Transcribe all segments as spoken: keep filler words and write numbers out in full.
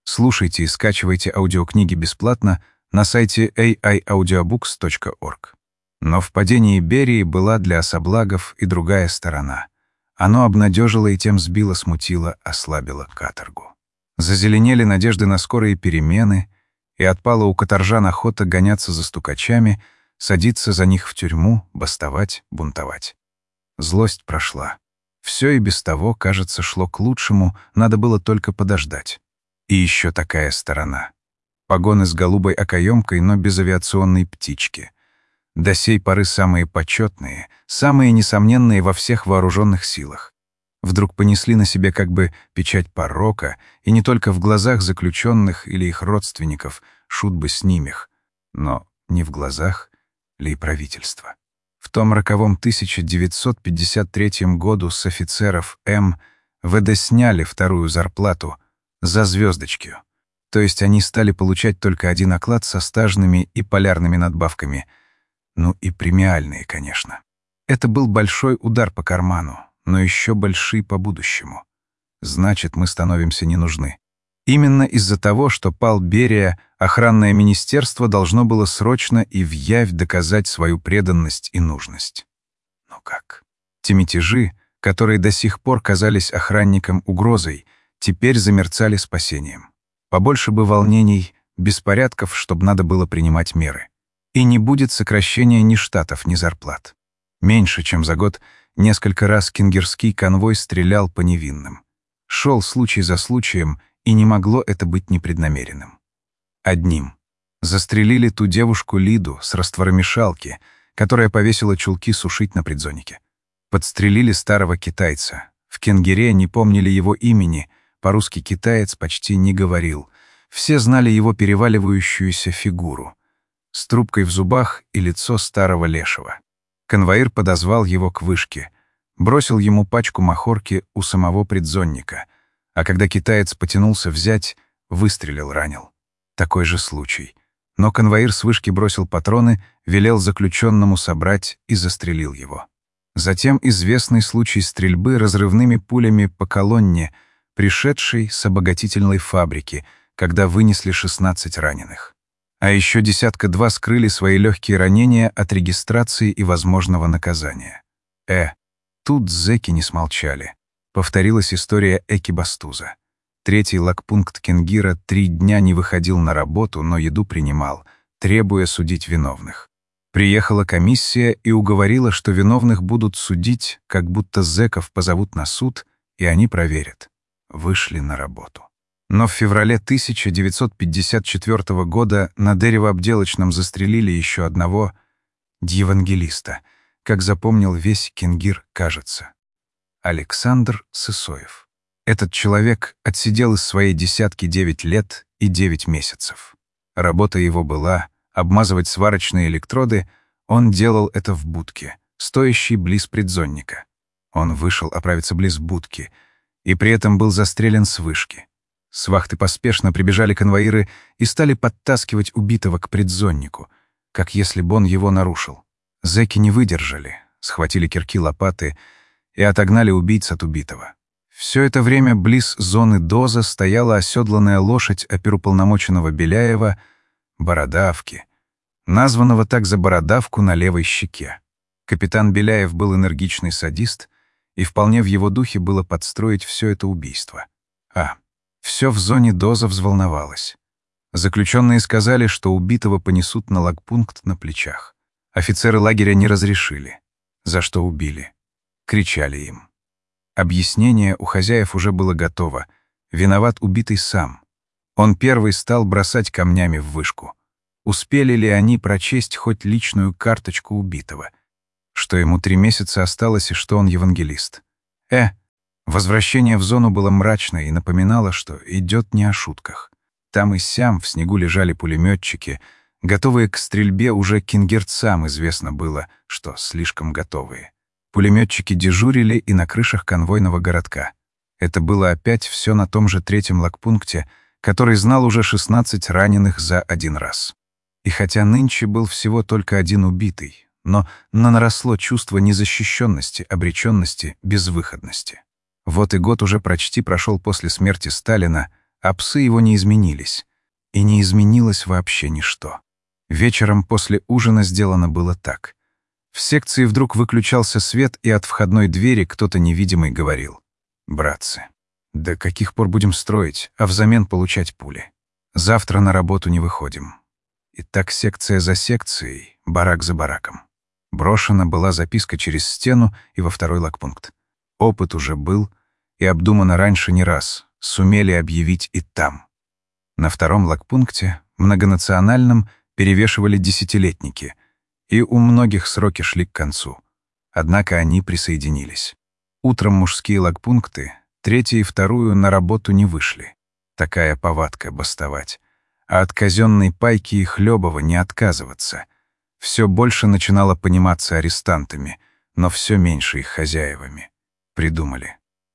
Слушайте и скачивайте аудиокниги бесплатно на сайте эй ай аудиобукс точка орг. Но в падении Берии была для особлагов и другая сторона. Оно обнадежило и тем сбило, смутило, ослабило каторгу. Зазеленели надежды на скорые перемены, и отпала у каторжан охота гоняться за стукачами, садиться за них в тюрьму, бастовать, бунтовать. Злость прошла. Все и без того, кажется, шло к лучшему, надо было только подождать. И еще такая сторона. Погоны с голубой окоемкой, но без авиационной птички. До сей поры самые почетные, самые несомненные во всех вооруженных силах. Вдруг понесли на себе как бы печать порока, и не только в глазах заключенных или их родственников, шут бы с нимих, но не в глазах ли и правительства. В том роковом тысяча девятьсот пятьдесят третьем году с офицеров М вэ дэ сняли вторую зарплату за звездочки, то есть они стали получать только один оклад со стажными и полярными надбавками, ну и премиальные, конечно. Это был большой удар по карману, но еще большие по будущему. Значит, мы становимся не нужны. Именно из-за того, что пал Берия, охранное министерство должно было срочно и вявь доказать свою преданность и нужность. Но как? Те мятежи, которые до сих пор казались охранникам угрозой, теперь замерцали спасением. Побольше бы волнений, беспорядков, чтобы надо было принимать меры. И не будет сокращения ни штатов, ни зарплат. Меньше, чем за год, несколько раз кенгирский конвой стрелял по невинным. Шел случай за случаем, и не могло это быть непреднамеренным. Одним. Застрелили ту девушку Лиду с растворомешалки, которая повесила чулки сушить на предзонике. Подстрелили старого китайца. В Кенгире не помнили его имени, по-русски китаец почти не говорил. Все знали его переваливающуюся фигуру. С трубкой в зубах и лицо старого лешего. Конвоир подозвал его к вышке, бросил ему пачку махорки у самого предзонника, а когда китаец потянулся взять, выстрелил, ранил. Такой же случай. Но конвоир с вышки бросил патроны, велел заключенному собрать и застрелил его. Затем известный случай стрельбы разрывными пулями по колонне, пришедшей с обогатительной фабрики, когда вынесли шестнадцать раненых. А еще десятка-два скрыли свои легкие ранения от регистрации и возможного наказания. Э, тут зэки не смолчали. Повторилась история Экибастуза. Третий лагпункт Кенгира три дня не выходил на работу, но еду принимал, требуя судить виновных. Приехала комиссия и уговорила, что виновных будут судить, как будто зэков позовут на суд, и они проверят. Вышли на работу. Но в феврале тысяча девятьсот пятьдесят четвёртого года на деревообделочном застрелили еще одного евангелиста, как запомнил весь Кенгир, кажется. Александр Сысоев. Этот человек отсидел из своей десятки девять лет и девять месяцев. Работа его была обмазывать сварочные электроды, он делал это в будке, стоящей близ предзонника. Он вышел оправиться близ будки и при этом был застрелен с вышки. С вахты поспешно прибежали конвоиры и стали подтаскивать убитого к предзоннику, как если бы он его нарушил. Зэки не выдержали, схватили кирки-лопаты и отогнали убийц от убитого. Все это время близ зоны доза стояла оседланная лошадь оперуполномоченного Беляева, Бородавки, названного так за бородавку на левой щеке. Капитан Беляев был энергичный садист, и вполне в его духе было подстроить все это убийство. А, все в зоне доза взволновалось. Заключенные сказали, что убитого понесут на лагпункт на плечах. Офицеры лагеря не разрешили. За что убили? Кричали им. Объяснение у хозяев уже было готово. Виноват убитый сам. Он первый стал бросать камнями в вышку. Успели ли они прочесть хоть личную карточку убитого? Что ему три месяца осталось и что он евангелист? Э, возвращение в зону было мрачно и напоминало, что идет не о шутках. Там и сям в снегу лежали пулеметчики, готовые к стрельбе уже кенгирцам известно было, что слишком готовые. Пулеметчики дежурили и на крышах конвойного городка. Это было опять все на том же третьем лагпункте, который знал уже шестнадцать раненых за один раз. И хотя нынче был всего только один убитый, но наросло чувство незащищенности, обреченности, безвыходности. Вот и год уже почти прошел после смерти Сталина, а псы его не изменились. И не изменилось вообще ничто. Вечером после ужина сделано было так. В секции вдруг выключался свет, и от входной двери кто-то невидимый говорил: «Братцы, до каких пор будем строить, а взамен получать пули? Завтра на работу не выходим». И так секция за секцией, барак за бараком. Брошена была записка через стену и во второй лагпункт. Опыт уже был, и обдумано раньше не раз, сумели объявить и там. На втором лагпункте, многонациональном, перевешивали десятилетники, и у многих сроки шли к концу. Однако они присоединились. Утром мужские лагпункты, третью и вторую на работу не вышли. Такая повадка — бастовать. А от казенной пайки и хлебова не отказываться. Все больше начинало пониматься арестантами, но все меньше их хозяевами. Придумали.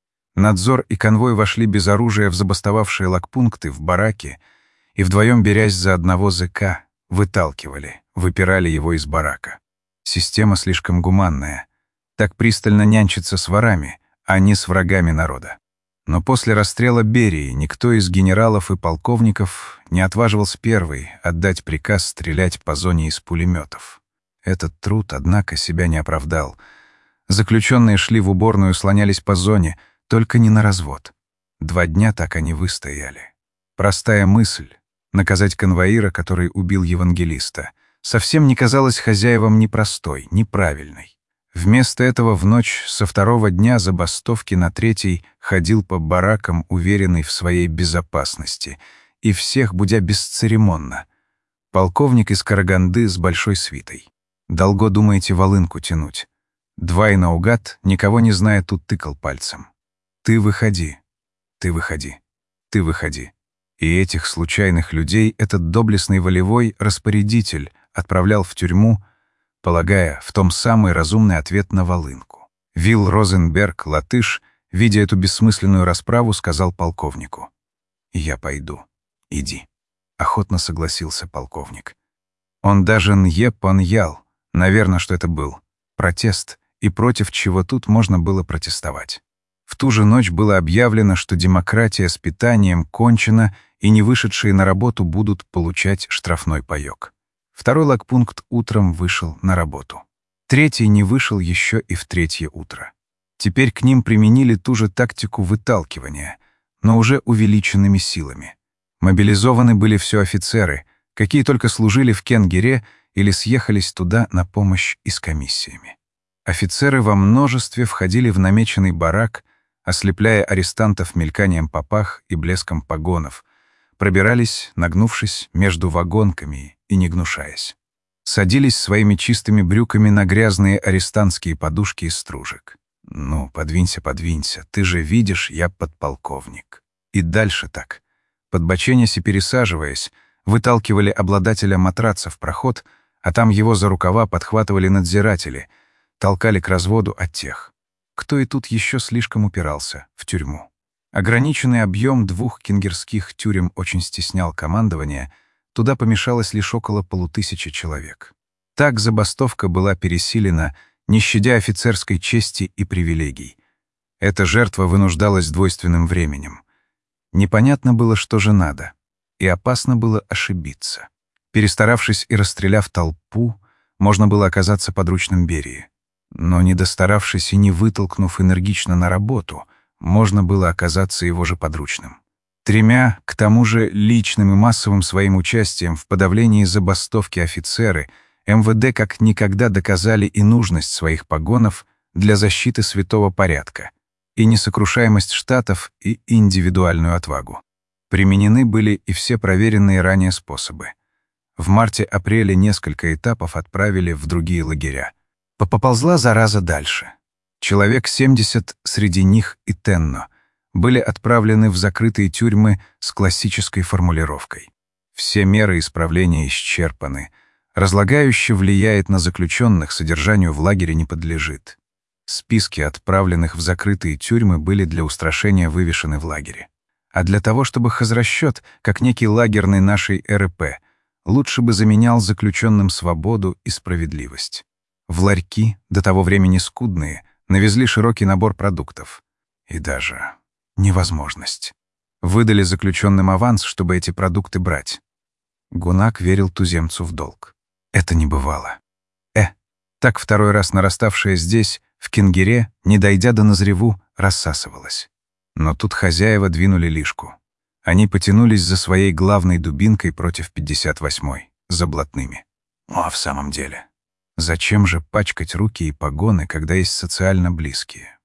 Надзор и конвой вошли без оружия в забастовавшие лагпункты, в бараки, и вдвоем, берясь за одного зэка, выталкивали, выпирали его из барака. Система слишком гуманная. Так пристально нянчится с ворами, а не с врагами народа. Но после расстрела Берии никто из генералов и полковников не отваживался первый отдать приказ стрелять по зоне из пулеметов. Этот труд, однако, себя не оправдал. Заключенные шли в уборную, слонялись по зоне, только не на развод. Два дня так они выстояли. Простая мысль — наказать конвоира, который убил евангелиста — совсем не казалась хозяевам ни простой, ни правильной. Вместо этого в ночь со второго дня забастовки на третий ходил по баракам, уверенный в своей безопасности, и всех будя бесцеремонно. Полковник из Караганды с большой свитой. Долго думаете волынку тянуть. Два и наугад, никого не зная, тут тыкал пальцем. Ты выходи, ты выходи, ты выходи. И этих случайных людей этот доблестный волевой распорядитель отправлял в тюрьму, полагая в том самый разумный ответ на волынку. Вилл Розенберг, латыш, видя эту бессмысленную расправу, сказал полковнику: «Я пойду. Иди». Охотно согласился полковник. Он даже нье поньял, наверное, что это был протест, и против чего тут можно было протестовать. В ту же ночь было объявлено, что демократия с питанием кончена, и не вышедшие на работу будут получать штрафной паёк. Второй лагпункт утром вышел на работу. Третий не вышел еще и в третье утро. Теперь к ним применили ту же тактику выталкивания, но уже увеличенными силами. Мобилизованы были все офицеры, какие только служили в Кенгере или съехались туда на помощь и с комиссиями. Офицеры во множестве входили в намеченный барак, ослепляя арестантов мельканием попах и блеском погонов, пробирались, нагнувшись между вагонками и не гнушаясь. Садились своими чистыми брюками на грязные арестантские подушки из стружек. «Ну, подвинься, подвинься, ты же видишь, я подполковник». И дальше так. Подбоченясь и пересаживаясь, выталкивали обладателя матраца в проход, а там его за рукава подхватывали надзиратели, толкали к разводу от тех, кто и тут еще слишком упирался, в тюрьму. Ограниченный объем двух кенгерских тюрем очень стеснял командование, туда помешалось лишь около полутысячи человек. Так забастовка была пересилена, не щадя офицерской чести и привилегий. Эта жертва вынуждалась двойственным временем. Непонятно было, что же надо, и опасно было ошибиться. Перестаравшись и расстреляв толпу, можно было оказаться подручным Берии. Но не достаравшись и не вытолкнув энергично на работу, можно было оказаться его же подручным. Тремя, к тому же личным и массовым своим участием в подавлении забастовки офицеры эм вэ дэ как никогда доказали и нужность своих погонов для защиты святого порядка, и несокрушаемость штатов, и индивидуальную отвагу. Применены были и все проверенные ранее способы. В марте-апреле несколько этапов отправили в другие лагеря. Поползла зараза дальше. Человек семьдесят, среди них и Тенно, были отправлены в закрытые тюрьмы с классической формулировкой. Все меры исправления исчерпаны. Разлагающе влияет на заключенных, содержанию в лагере не подлежит. Списки отправленных в закрытые тюрьмы были для устрашения вывешены в лагере. А для того, чтобы хозрасчет, как некий лагерный нашей эр и пэ, лучше бы заменял заключенным свободу и справедливость. В ларьки, до того времени скудные, навезли широкий набор продуктов. И даже невозможность. Выдали заключенным аванс, чтобы эти продукты брать. Гунак верил туземцу в долг. Это не бывало. Э, так второй раз нараставшая здесь, в Кингире, не дойдя до Назреву, рассасывалась. Но тут хозяева двинули лишку. Они потянулись за своей главной дубинкой против пятьдесят восьмой, за блатными. А в самом деле, зачем же пачкать руки и погоны, когда есть социально близкие?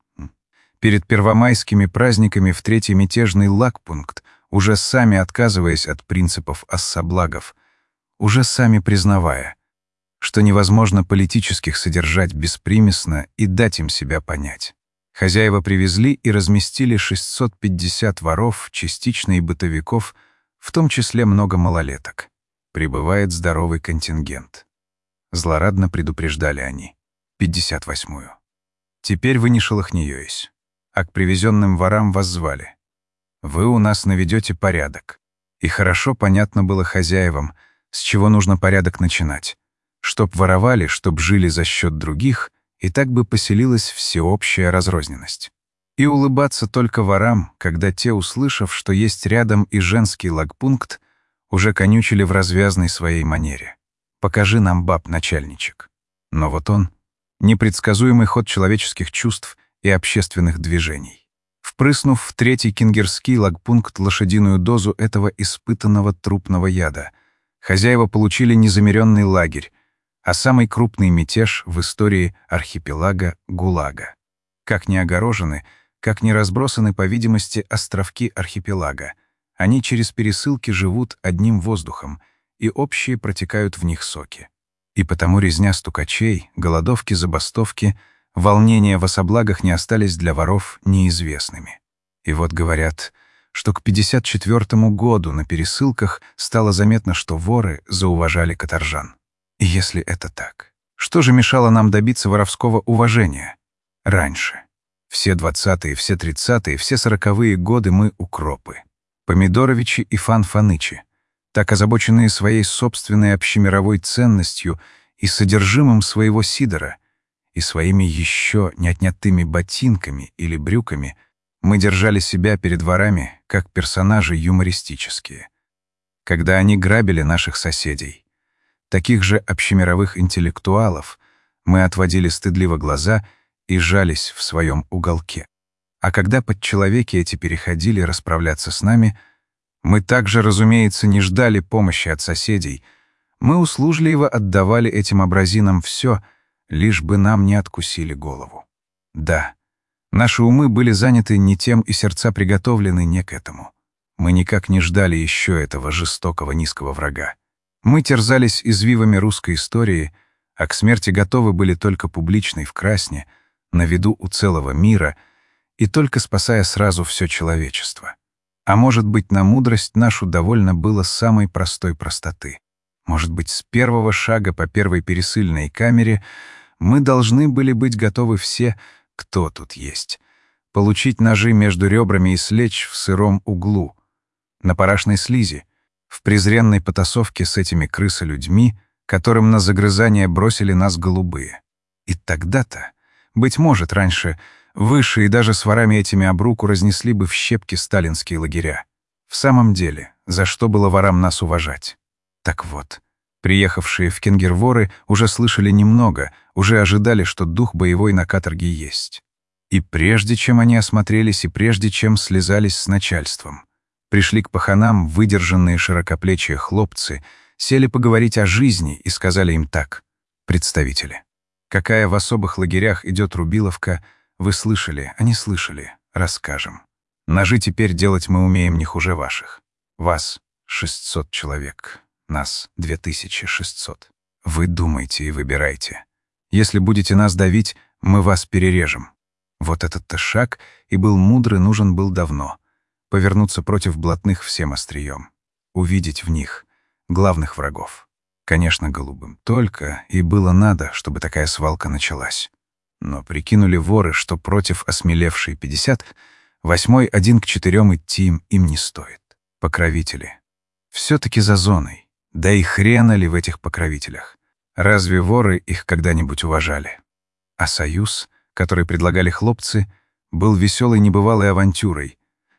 Перед первомайскими праздниками в третий мятежный лагпункт, уже сами отказываясь от принципов ассаблагов, уже сами признавая, что невозможно политических содержать беспримесно и дать им себя понять. Хозяева привезли и разместили шестьсот пятьдесят воров, частично и бытовиков, в том числе много малолеток. Прибывает здоровый контингент. Злорадно предупреждали они. пятьдесят восьмую. Теперь вы не шелохнеёсь, а к привезенным ворам воззвали. Вы у нас наведете порядок. И хорошо понятно было хозяевам, с чего нужно порядок начинать. Чтоб воровали, чтоб жили за счет других, и так бы поселилась всеобщая разрозненность. И улыбаться только ворам, когда те, услышав, что есть рядом и женский лагпункт, уже конючили в развязной своей манере. «Покажи нам баб, начальничек». Но вот он — непредсказуемый ход человеческих чувств и общественных движений. Впрыснув в третий кингерский лагпункт лошадиную дозу этого испытанного трупного яда, хозяева получили незамеренный лагерь, а самый крупный мятеж в истории архипелага ГУЛАГа. Как не огорожены, как не разбросаны, по видимости, островки архипелага, они через пересылки живут одним воздухом, и общие протекают в них соки. И потому резня стукачей, голодовки, забастовки, волнения в особлагах не остались для воров неизвестными. И вот говорят, что к пятьдесят четвёртому году на пересылках стало заметно, что воры зауважали каторжан. И если это так, что же мешало нам добиться воровского уважения? Раньше. Все двадцатые, все тридцатые, все сороковые годы мы укропы. Помидоровичи и Фан-Фанычи, так озабоченные своей собственной общемировой ценностью и содержимым своего сидора, и своими еще не отнятыми ботинками или брюками, мы держали себя перед ворами, как персонажи юмористические. Когда они грабили наших соседей, таких же общемировых интеллектуалов, мы отводили стыдливо глаза и жались в своем уголке. А когда подчеловеки эти переходили расправляться с нами, мы также, разумеется, не ждали помощи от соседей, мы услужливо отдавали этим абразинам все, лишь бы нам не откусили голову. Да, наши умы были заняты не тем и сердца приготовлены не к этому. Мы никак не ждали еще этого жестокого низкого врага. Мы терзались извивами русской истории, а к смерти готовы были только публичной в красне, на виду у целого мира, и только спасая сразу все человечество. А может быть, на мудрость нашу довольно было самой простой простоты. Может быть, с первого шага по первой пересыльной камере мы должны были быть готовы все, кто тут есть, получить ножи между ребрами и слечь в сыром углу, на парашной слизи, в презренной потасовке с этими крысолюдьми, которым на загрызание бросили нас голубые. И тогда-то, быть может, раньше, выше и даже с ворами этими об руку разнесли бы в щепки сталинские лагеря. В самом деле, за что было ворам нас уважать? Так вот, приехавшие в Кингер воры уже слышали немного, уже ожидали, что дух боевой на каторге есть. И прежде чем они осмотрелись, и прежде чем слезались с начальством, пришли к паханам выдержанные широкоплечие хлопцы, сели поговорить о жизни и сказали им так: «Представители, какая в особых лагерях идет рубиловка, вы слышали, а не слышали, расскажем. Ножи теперь делать мы умеем не хуже ваших. Вас шестьсот человек, нас две тысячи шестьсот. Вы думайте и выбирайте. Если будете нас давить, мы вас перережем». Вот этот-то шаг и был мудрый, нужен был давно. Повернуться против блатных всем острием. Увидеть в них главных врагов. Конечно, голубым. Только и было надо, чтобы такая свалка началась. Но прикинули воры, что против осмелевшей пятьдесят восьмой один к четырем идти им, им не стоит. Покровители. Все-таки за зоной. Да и хрена ли в этих покровителях? Разве воры их когда-нибудь уважали? А союз, который предлагали хлопцы, был веселой небывалой авантюрой,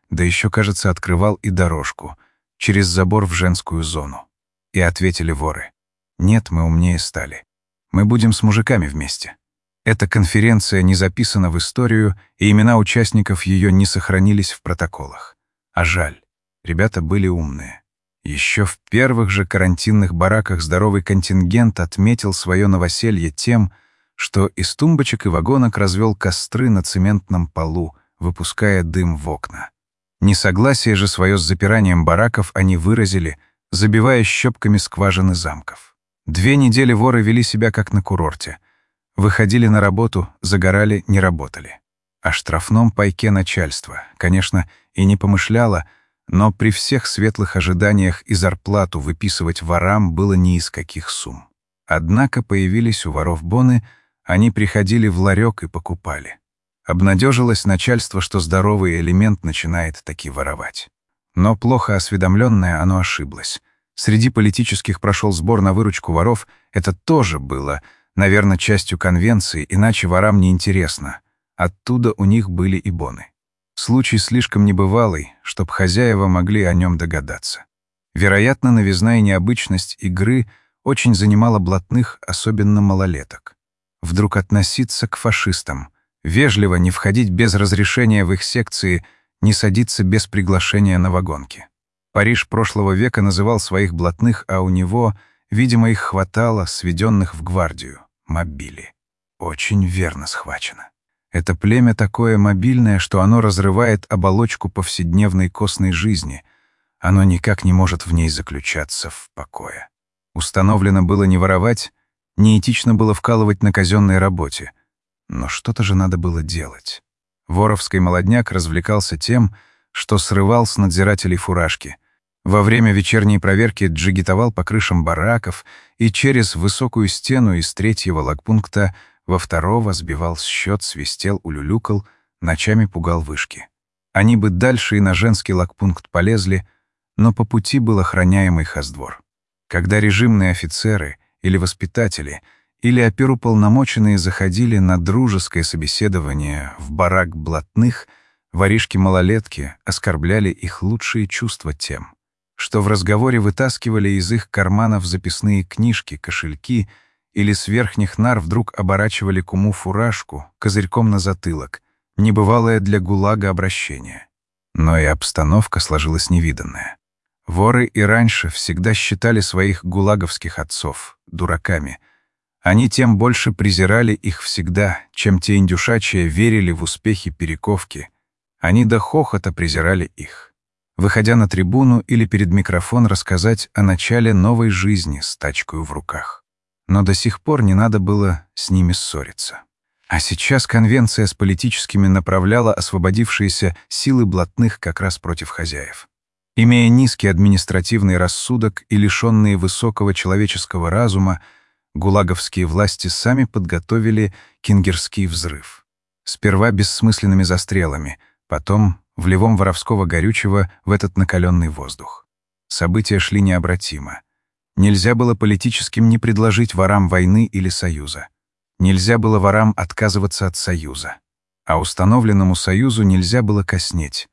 да еще, кажется, открывал и дорожку через забор в женскую зону. И ответили воры: «Нет, мы умнее стали. Мы будем с мужиками вместе». Эта конференция не записана в историю, и имена участников ее не сохранились в протоколах. А жаль, ребята были умные. Еще в первых же карантинных бараках здоровый контингент отметил свое новоселье тем, что из тумбочек и вагонок развел костры на цементном полу, выпуская дым в окна. Несогласие же свое с запиранием бараков они выразили, забивая щепками скважины замков. Две недели воры вели себя как на курорте. Выходили на работу, загорали, не работали. О штрафном пайке начальства, конечно, и не помышляло, но при всех светлых ожиданиях и зарплату выписывать ворам было ни из каких сумм. Однако появились у воров боны, они приходили в ларек и покупали. Обнадежилось начальство, что здоровый элемент начинает таки воровать. Но плохо осведомленное оно ошиблось. Среди политических прошел сбор на выручку воров, это тоже было, наверное, частью конвенции, иначе ворам неинтересно. Оттуда у них были и боны. Случай слишком небывалый, чтоб хозяева могли о нем догадаться. Вероятно, новизна и необычность игры очень занимала блатных, особенно малолеток. Вдруг относиться к фашистам, вежливо не входить без разрешения в их секции, не садиться без приглашения на вагонки. Париж прошлого века называл своих блатных, а у него, видимо, их хватало, сведенных в гвардию, мобили. Очень верно схвачено. Это племя такое мобильное, что оно разрывает оболочку повседневной костной жизни. Оно никак не может в ней заключаться в покое. Установлено было не воровать, неэтично было вкалывать на казенной работе. Но что-то же надо было делать. Воровский молодняк развлекался тем, что срывал с надзирателей фуражки. Во время вечерней проверки джигитовал по крышам бараков и через высокую стену из третьего лагпункта во второго сбивал счет, свистел, улюлюкал, ночами пугал вышки. Они бы дальше и на женский лагпункт полезли, но по пути был охраняемый хоздвор. Когда режимные офицеры или воспитатели или оперуполномоченные заходили на дружеское собеседование в барак блатных, воришки-малолетки оскорбляли их лучшие чувства тем, что в разговоре вытаскивали из их карманов записные книжки, кошельки или с верхних нар вдруг оборачивали куму фуражку козырьком на затылок, небывалое для ГУЛАГа обращение. Но и обстановка сложилась невиданная. Воры и раньше всегда считали своих гулаговских отцов дураками. Они тем больше презирали их всегда, чем те индюшачьи верили в успехи перековки. Они до хохота презирали их. Выходя на трибуну или перед микрофон рассказать о начале новой жизни с тачкой в руках. Но до сих пор не надо было с ними ссориться. А сейчас конвенция с политическими направляла освободившиеся силы блатных как раз против хозяев. Имея низкий административный рассудок и лишенные высокого человеческого разума, гулаговские власти сами подготовили кингерский взрыв. Сперва бессмысленными застрелами, потом вливом воровского горючего в этот накаленный воздух. События шли необратимо. Нельзя было политическим не предложить ворам войны или союза. Нельзя было ворам отказываться от союза. А установленному союзу нельзя было коснеть.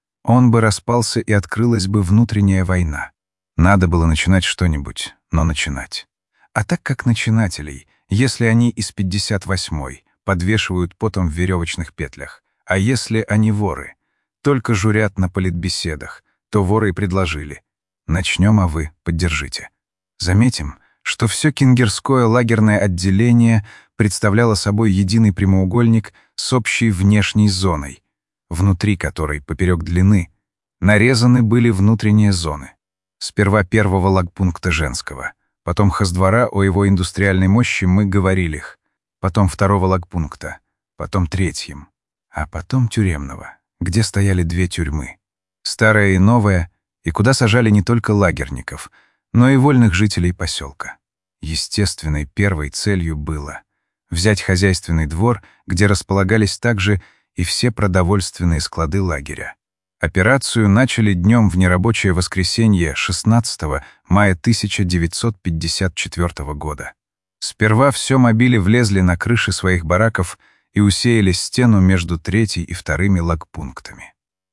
Он бы распался, и открылась бы внутренняя война. Надо было начинать что-нибудь, но начинать. А так как начинателей, если они из пятьдесят восьмой, подвешивают потом в веревочных петлях, а если они воры, только журят на политбеседах, то воры и предложили: начнем, а вы поддержите. Заметим, что все кингерское лагерное отделение представляло собой единый прямоугольник с общей внешней зоной, внутри которой, поперек длины, нарезаны были внутренние зоны. Сперва первого лагпункта женского, потом хоздвора о его индустриальной мощи мы говорили их, потом второго лагпункта, потом третьим, а потом тюремного, где стояли две тюрьмы, старая и новая, и куда сажали не только лагерников, но и вольных жителей поселка. Естественной первой целью было взять хозяйственный двор, где располагались также и все продовольственные склады лагеря. Операцию начали днем в нерабочее воскресенье шестнадцатого мая тысяча девятьсот пятьдесят четвёртого года. Сперва все мобили влезли на крыши своих бараков и усеяли стену между третьей и вторыми лагпунктами.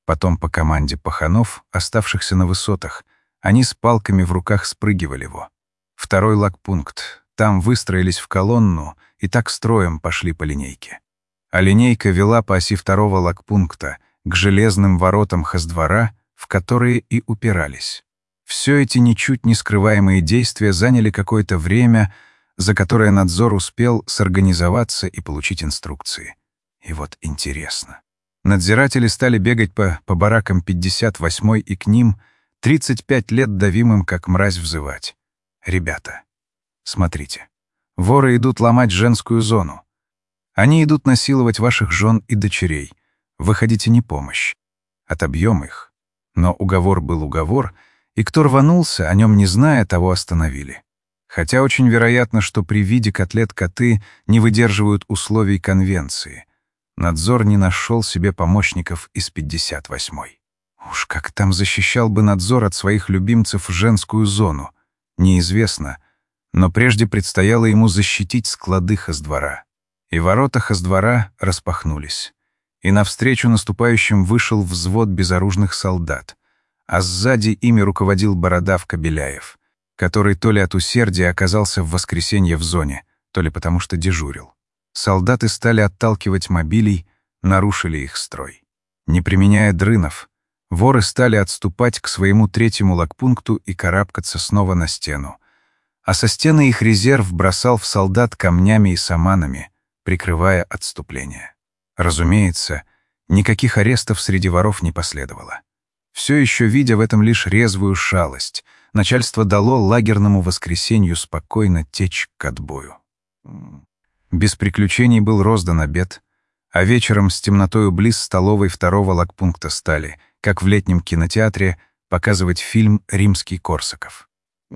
Потом по команде паханов, оставшихся на высотах, они с палками в руках спрыгивали его. Второй лагпункт. Там выстроились в колонну и так строем пошли по линейке. А линейка вела по оси второго лагпункта к железным воротам хоздвора, в которые и упирались. Все эти ничуть не скрываемые действия заняли какое-то время, за которое надзор успел сорганизоваться и получить инструкции. И вот интересно. Надзиратели стали бегать по, по баракам пятьдесят восьмой и к ним тридцать пять лет давимым, как мразь, взывать. «Ребята, смотрите, воры идут ломать женскую зону. Они идут насиловать ваших жен и дочерей. Выходите не помощь. Отобьем их». Но уговор был уговор, и кто рванулся, о нем не зная, того остановили. Хотя очень вероятно, что при виде котлет коты не выдерживают условий конвенции. Надзор не нашел себе помощников из пятьдесят восьмой. Уж как там защищал бы надзор от своих любимцев женскую зону, неизвестно, но прежде предстояло ему защитить склады хоздвора. И ворота хоздвора распахнулись, и навстречу наступающим вышел взвод безоружных солдат, а сзади ими руководил бородавка Беляев, который то ли от усердия оказался в воскресенье в зоне, то ли потому что дежурил. Солдаты стали отталкивать мобилей, нарушили их строй. Не применяя дрынов, воры стали отступать к своему третьему лагпункту и карабкаться снова на стену. А со стены их резерв бросал в солдат камнями и саманами, прикрывая отступление. Разумеется, никаких арестов среди воров не последовало. Все еще видя в этом лишь резвую шалость, начальство дало лагерному воскресенью спокойно течь к отбою. Без приключений был роздан обед, а вечером с темнотою близ столовой второго лагпункта стали, как в летнем кинотеатре, показывать фильм «Римский Корсаков».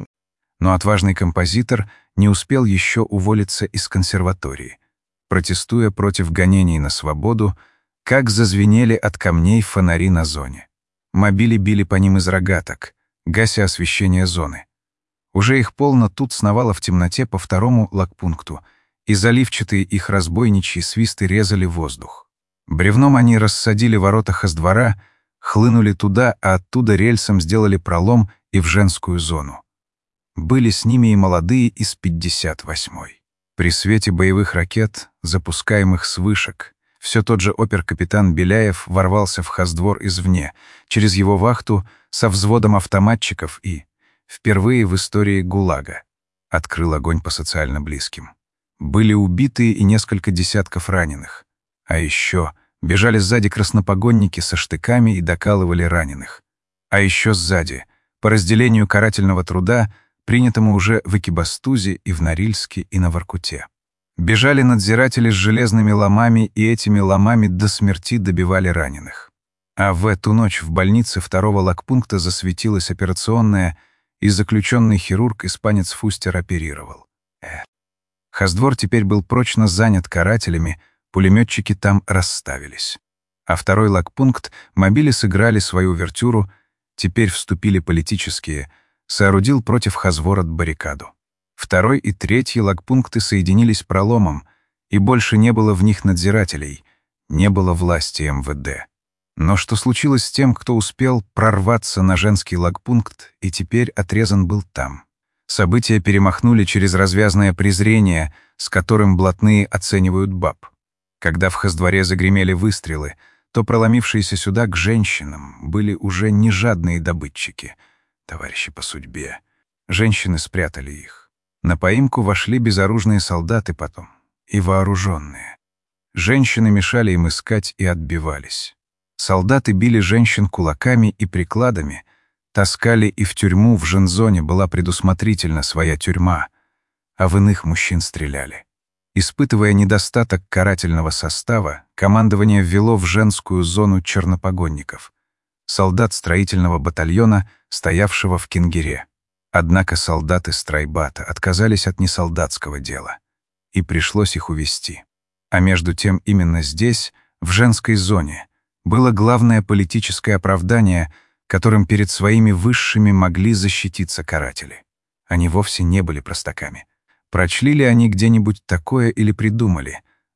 Но отважный композитор не успел еще уволиться из консерватории. Протестуя против гонений на свободу, как зазвенели от камней фонари на зоне. Мобили били по ним из рогаток, гася освещение зоны. Уже их полно тут сновало в темноте по второму лагпункту, и заливчатые их разбойничьи свисты резали воздух. Бревном они рассадили ворота хоздвора, хлынули туда, а оттуда рельсом сделали пролом и в женскую зону. Были с ними и молодые из пятьдесят восьмой. При свете боевых ракет, запускаемых с вышек, все тот же опер-капитан Беляев ворвался в хоздвор извне, через его вахту со взводом автоматчиков и, впервые в истории ГУЛАГа, открыл огонь по социально близким. Были убитые и несколько десятков раненых. А еще бежали сзади краснопогонники со штыками и докалывали раненых. А еще сзади, по разделению карательного труда, принятому уже в Экибастузе и в Норильске и на Воркуте. Бежали надзиратели с железными ломами, и этими ломами до смерти добивали раненых. А в эту ночь в больнице второго лагпункта засветилась операционная, и заключенный хирург-испанец Фустер оперировал. Э. Хоздвор теперь был прочно занят карателями, пулеметчики там расставились. А второй лагпункт мобили сыграли свою увертюру, теперь вступили политические, соорудил против Хозворот баррикаду. Второй и третий лагпункты соединились проломом, и больше не было в них надзирателей, не было власти эм вэ дэ. Но что случилось с тем, кто успел прорваться на женский лагпункт и теперь отрезан был там? События перемахнули через развязное презрение, с которым блатные оценивают баб. Когда в хоздворе загремели выстрелы, то проломившиеся сюда к женщинам были уже не жадные добытчики, товарищи по судьбе. Женщины спрятали их. На поимку вошли безоружные солдаты потом, и вооруженные. Женщины мешали им искать и отбивались. Солдаты били женщин кулаками и прикладами, таскали, и в тюрьму в жензоне была предусмотрительна своя тюрьма, а в иных мужчин стреляли. Испытывая недостаток карательного состава, командование ввело в женскую зону чернопогонников, солдат строительного батальона, стоявшего в Кингире. Однако солдаты стройбата отказались от несолдатского дела, и пришлось их увести. А между тем именно здесь, в женской зоне, было главное политическое оправдание, которым перед своими высшими могли защититься каратели. Они вовсе не были простаками. Прочли ли они где-нибудь такое или придумали?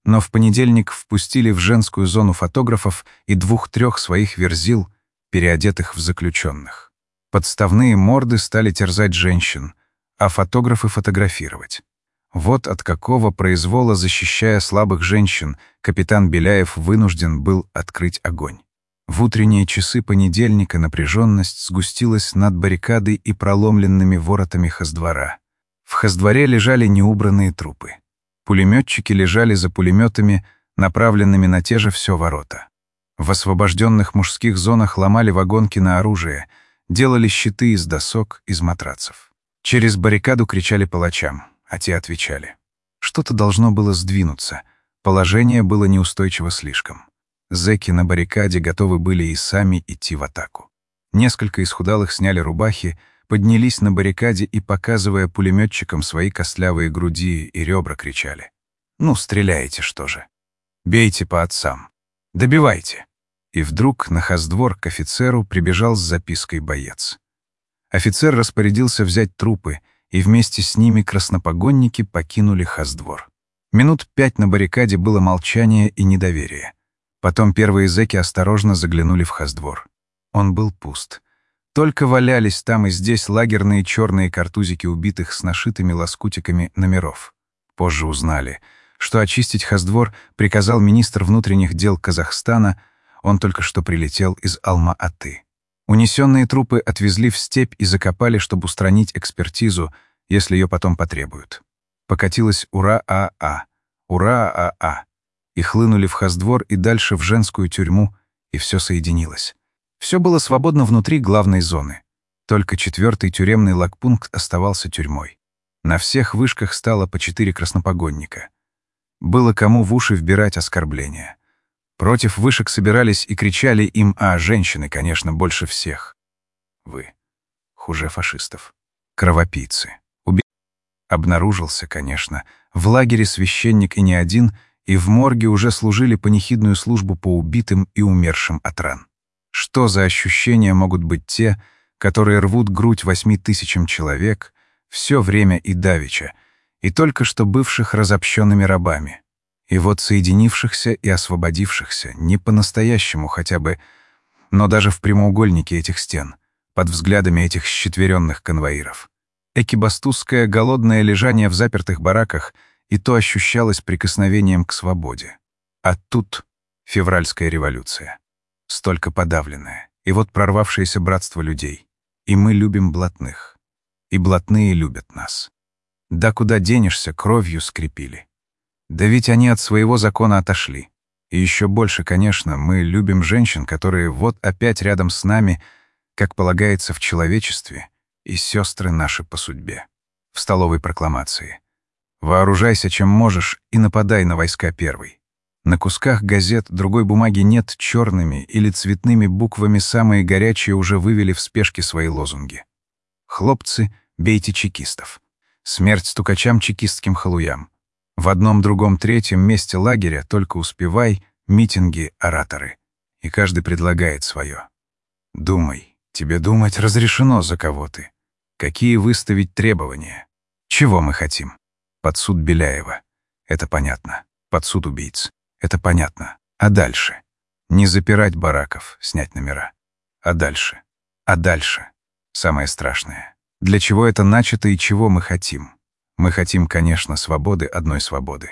Но в понедельник впустили в женскую зону фотографов и двух-трех своих верзил, переодетых в заключенных. Подставные морды стали терзать женщин, а фотографы фотографировать. Вот от какого произвола, защищая слабых женщин, капитан Беляев вынужден был открыть огонь. В утренние часы понедельника напряженность сгустилась над баррикадой и проломленными воротами хоздвора. В хоздворе лежали неубранные трупы. Пулеметчики лежали за пулеметами, направленными на те же все ворота. В освобожденных мужских зонах ломали вагонки на оружие, делали щиты из досок, из матрацев. Через баррикаду кричали палачам, а те отвечали. Что-то должно было сдвинуться, положение было неустойчиво слишком. Зэки на баррикаде готовы были и сами идти в атаку. Несколько исхудалых сняли рубахи, поднялись на баррикаде и, показывая пулеметчикам свои костлявые груди и ребра, кричали: «Ну, стреляете, что же? Бейте по отцам! Добивайте!» И вдруг на хоздвор к офицеру прибежал с запиской боец. Офицер распорядился взять трупы, и вместе с ними краснопогонники покинули хоздвор. Минут пять на баррикаде было молчание и недоверие. Потом первые зэки осторожно заглянули в хоздвор. Он был пуст. Только валялись там и здесь лагерные черные картузики убитых с нашитыми лоскутиками номеров. Позже узнали, что очистить хоздвор приказал министр внутренних дел Казахстана, он только что прилетел из Алма-Аты. Унесенные трупы отвезли в степь и закопали, чтобы устранить экспертизу, если ее потом потребуют. Покатилась «Ура-а-а! Ура-а-а!» И хлынули в хоздвор и дальше в женскую тюрьму, и все соединилось. Все было свободно внутри главной зоны. Только четвертый тюремный лагпункт оставался тюрьмой. На всех вышках стало по четыре краснопогонника. Было кому в уши вбирать оскорбления. Против вышек собирались и кричали им, а женщины, конечно, больше всех. Вы хуже фашистов. Кровопийцы. Уби... Обнаружился, конечно, в лагере священник и не один, и в морге уже служили панихидную службу по убитым и умершим от ран. Что за ощущения могут быть те, которые рвут грудь восьми тысячам человек, все время и давеча, и только что бывших разобщенными рабами, и вот соединившихся и освободившихся, не по-настоящему хотя бы, но даже в прямоугольнике этих стен, под взглядами этих щетверенных конвоиров. Экибастузское голодное лежание в запертых бараках и то ощущалось прикосновением к свободе. А тут февральская революция. Столько подавленная, и вот прорвавшееся братство людей. И мы любим блатных. И блатные любят нас. Да куда денешься, кровью скрепили. Да ведь они от своего закона отошли. И еще больше, конечно, мы любим женщин, которые вот опять рядом с нами, как полагается в человечестве, и сестры наши по судьбе. В столовой прокламации. Вооружайся, чем можешь, и нападай на войска первой. На кусках газет другой бумаги нет, черными или цветными буквами самые горячие уже вывели в спешке свои лозунги. «Хлопцы, бейте чекистов». «Смерть стукачам чекистским халуям». В одном, другом, третьем месте лагеря только успевай, митинги, ораторы. И каждый предлагает свое. Думай, тебе думать разрешено, за кого ты. Какие выставить требования? Чего мы хотим? Под суд Беляева. Это понятно. Под суд убийц. Это понятно. А дальше? Не запирать бараков, снять номера. А дальше? А дальше? Самое страшное. Для чего это начато и чего мы хотим? Мы хотим, конечно, свободы, одной свободы.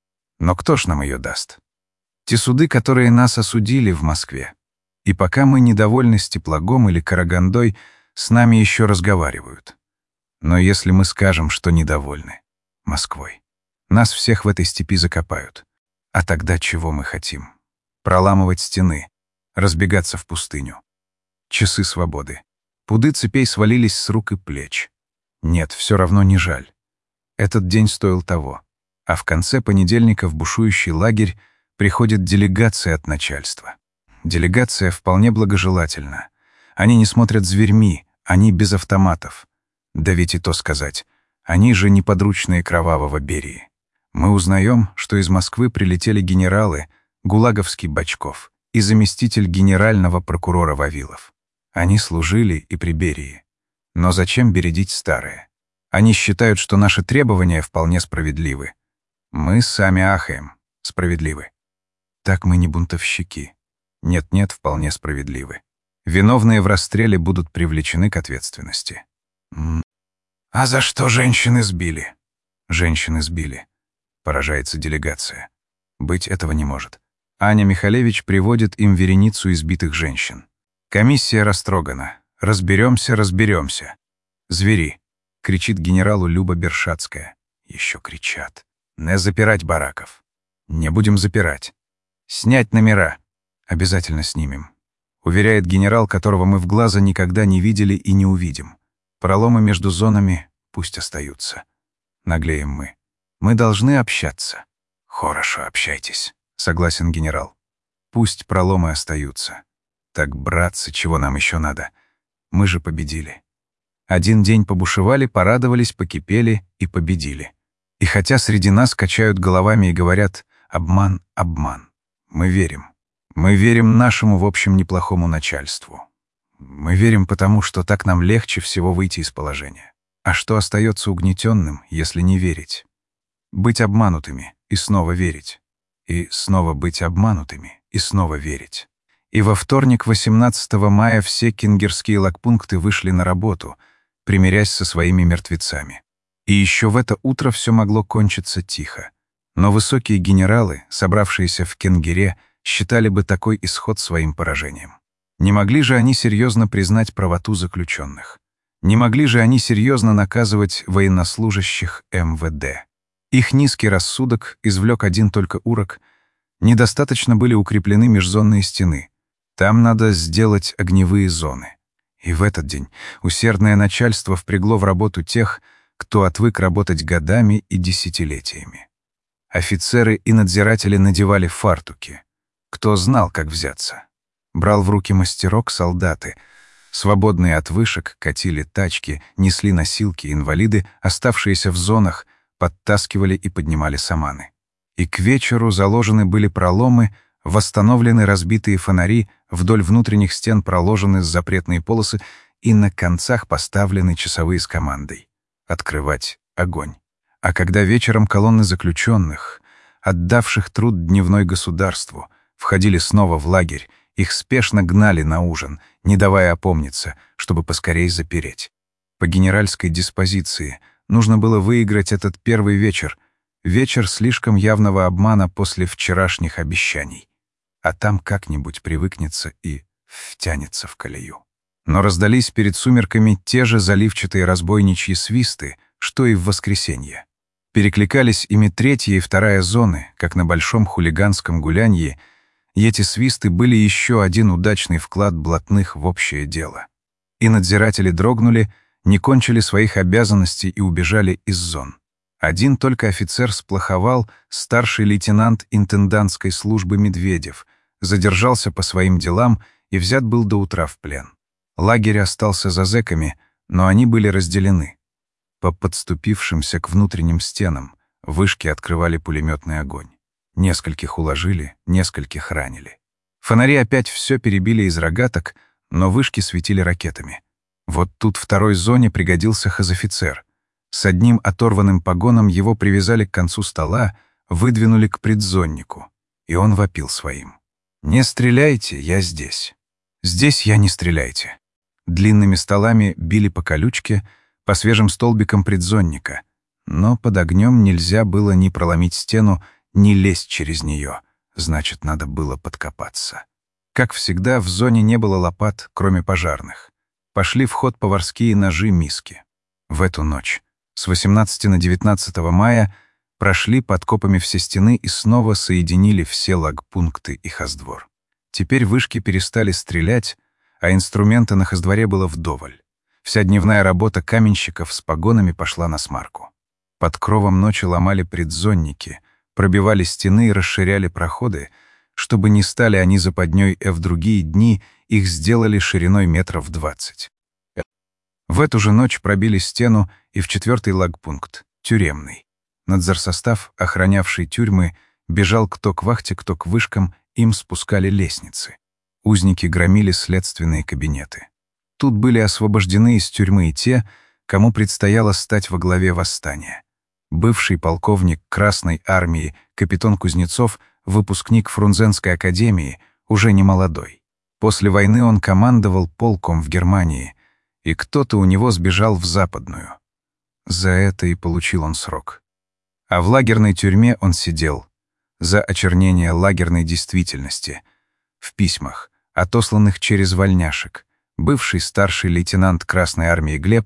Но кто ж нам ее даст? Те суды, которые нас осудили в Москве. И пока мы недовольны Степлагом или Карагандой, с нами еще разговаривают. Но если мы скажем, что недовольны Москвой, нас всех в этой степи закопают. А тогда чего мы хотим? Проламывать стены, разбегаться в пустыню. Часы свободы. Пуды цепей свалились с рук и плеч. Нет, все равно не жаль. Этот день стоил того. А в конце понедельника в бушующий лагерь приходит делегация от начальства. Делегация вполне благожелательна. Они не смотрят зверьми, они без автоматов. Да ведь и то сказать, они же не подручные кровавого Берии. Мы узнаем, что из Москвы прилетели генералы, гулаговский Бочков и заместитель генерального прокурора Вавилов. Они служили и при Берии. Но зачем бередить старое? Они считают, что наши требования вполне справедливы. Мы сами ахаем. справедливы. Так мы не бунтовщики. Нет-нет, вполне справедливы. Виновные в расстреле будут привлечены к ответственности. А за что женщины сбили? Женщины сбили. Поражается делегация. Быть этого не может. Аня Михалевич приводит им вереницу избитых женщин. Комиссия растрогана. Разберемся, разберемся. Звери, кричит генералу Люба Бершацкая. Еще кричат. Не запирать бараков. Не будем запирать. Снять номера. Обязательно снимем. Уверяет генерал, которого мы в глаза никогда не видели и не увидим. Проломы между зонами пусть остаются. Наглеем мы. Мы должны общаться. Хорошо, общайтесь, согласен генерал. Пусть проломы остаются. Так, братцы, чего нам еще надо? Мы же победили. Один день побушевали, порадовались, покипели и победили. И хотя среди нас качают головами и говорят «обман, обман», мы верим. Мы верим нашему, в общем, неплохому начальству. Мы верим потому, что так нам легче всего выйти из положения. А что остается угнетенным, если не верить? Быть обманутыми и снова верить. И снова быть обманутыми и снова верить. И во вторник, восемнадцатого мая, все кингерские лагпункты вышли на работу, примирясь со своими мертвецами. И еще в это утро все могло кончиться тихо. Но высокие генералы, собравшиеся в Кенгере, считали бы такой исход своим поражением. Не могли же они серьезно признать правоту заключенных. Не могли же они серьезно наказывать военнослужащих эм вэ дэ. Их низкий рассудок извлек один только урок. Недостаточно были укреплены межзонные стены. Там надо сделать огневые зоны. И в этот день усердное начальство впрягло в работу тех, кто отвык работать годами и десятилетиями. Офицеры и надзиратели надевали фартуки. Кто знал, как взяться? Брал в руки мастерок солдаты. Свободные от вышек катили тачки, несли носилки, инвалиды, оставшиеся в зонах, подтаскивали и поднимали саманы. И к вечеру заложены были проломы, восстановлены разбитые фонари, вдоль внутренних стен проложены запретные полосы и на концах поставлены часовые с командой «Открывать огонь». А когда вечером колонны заключенных, отдавших труд дневной государству, входили снова в лагерь, их спешно гнали на ужин, не давая опомниться, чтобы поскорей запереть. По генеральской диспозиции нужно было выиграть этот первый вечер, вечер слишком явного обмана после вчерашних обещаний. А там как-нибудь привыкнется и втянется в колею. Но раздались перед сумерками те же заливчатые разбойничьи свисты, что и в воскресенье. Перекликались ими третья и вторая зоны, как на большом хулиганском гулянье, и эти свисты были еще один удачный вклад блатных в общее дело. И надзиратели дрогнули, не кончили своих обязанностей и убежали из зон. Один только офицер сплоховал, старший лейтенант интендантской службы Медведев, задержался по своим делам и взят был до утра в плен. Лагерь остался за зэками, но они были разделены. По подступившимся к внутренним стенам вышки открывали пулеметный огонь. Нескольких уложили, нескольких ранили. Фонари опять все перебили из рогаток, но вышки светили ракетами. Вот тут второй зоне пригодился хозофицер. С одним оторванным погоном его привязали к концу стола, выдвинули к предзоннику, и он вопил своим. «Не стреляйте, я здесь. Здесь я не стреляйте». Длинными столами били по колючке, по свежим столбикам предзонника, но под огнем нельзя было ни проломить стену, ни лезть через нее, значит, надо было подкопаться. Как всегда, в зоне не было лопат, кроме пожарных. Пошли в ход поварские ножи-миски. В эту ночь, с восемнадцатого на девятнадцатое мая, прошли подкопами все стены и снова соединили все лагпункты и хоздвор. Теперь вышки перестали стрелять, а инструмента на хоздворе было вдоволь. Вся дневная работа каменщиков с погонами пошла на смарку. Под кровом ночи ломали предзонники, пробивали стены и расширяли проходы, чтобы не стали они западней, а в другие дни их сделали шириной метров двадцать. В эту же ночь пробили стену и в четвертый лагпункт, тюремный. Надзорсостав, охранявший тюрьмы, бежал кто к вахте, кто к вышкам, им спускали лестницы. Узники громили следственные кабинеты. Тут были освобождены из тюрьмы и те, кому предстояло стать во главе восстания. бывший полковник Красной армии капитан Кузнецов, выпускник Фрунзенской академии, уже не молодой. После войны он командовал полком в Германии, и кто-то у него сбежал в Западную. За это и получил он срок. А в лагерной тюрьме он сидел за очернение лагерной действительности в письмах, отосланных через вольняшек. Бывший старший лейтенант Красной армии Глеб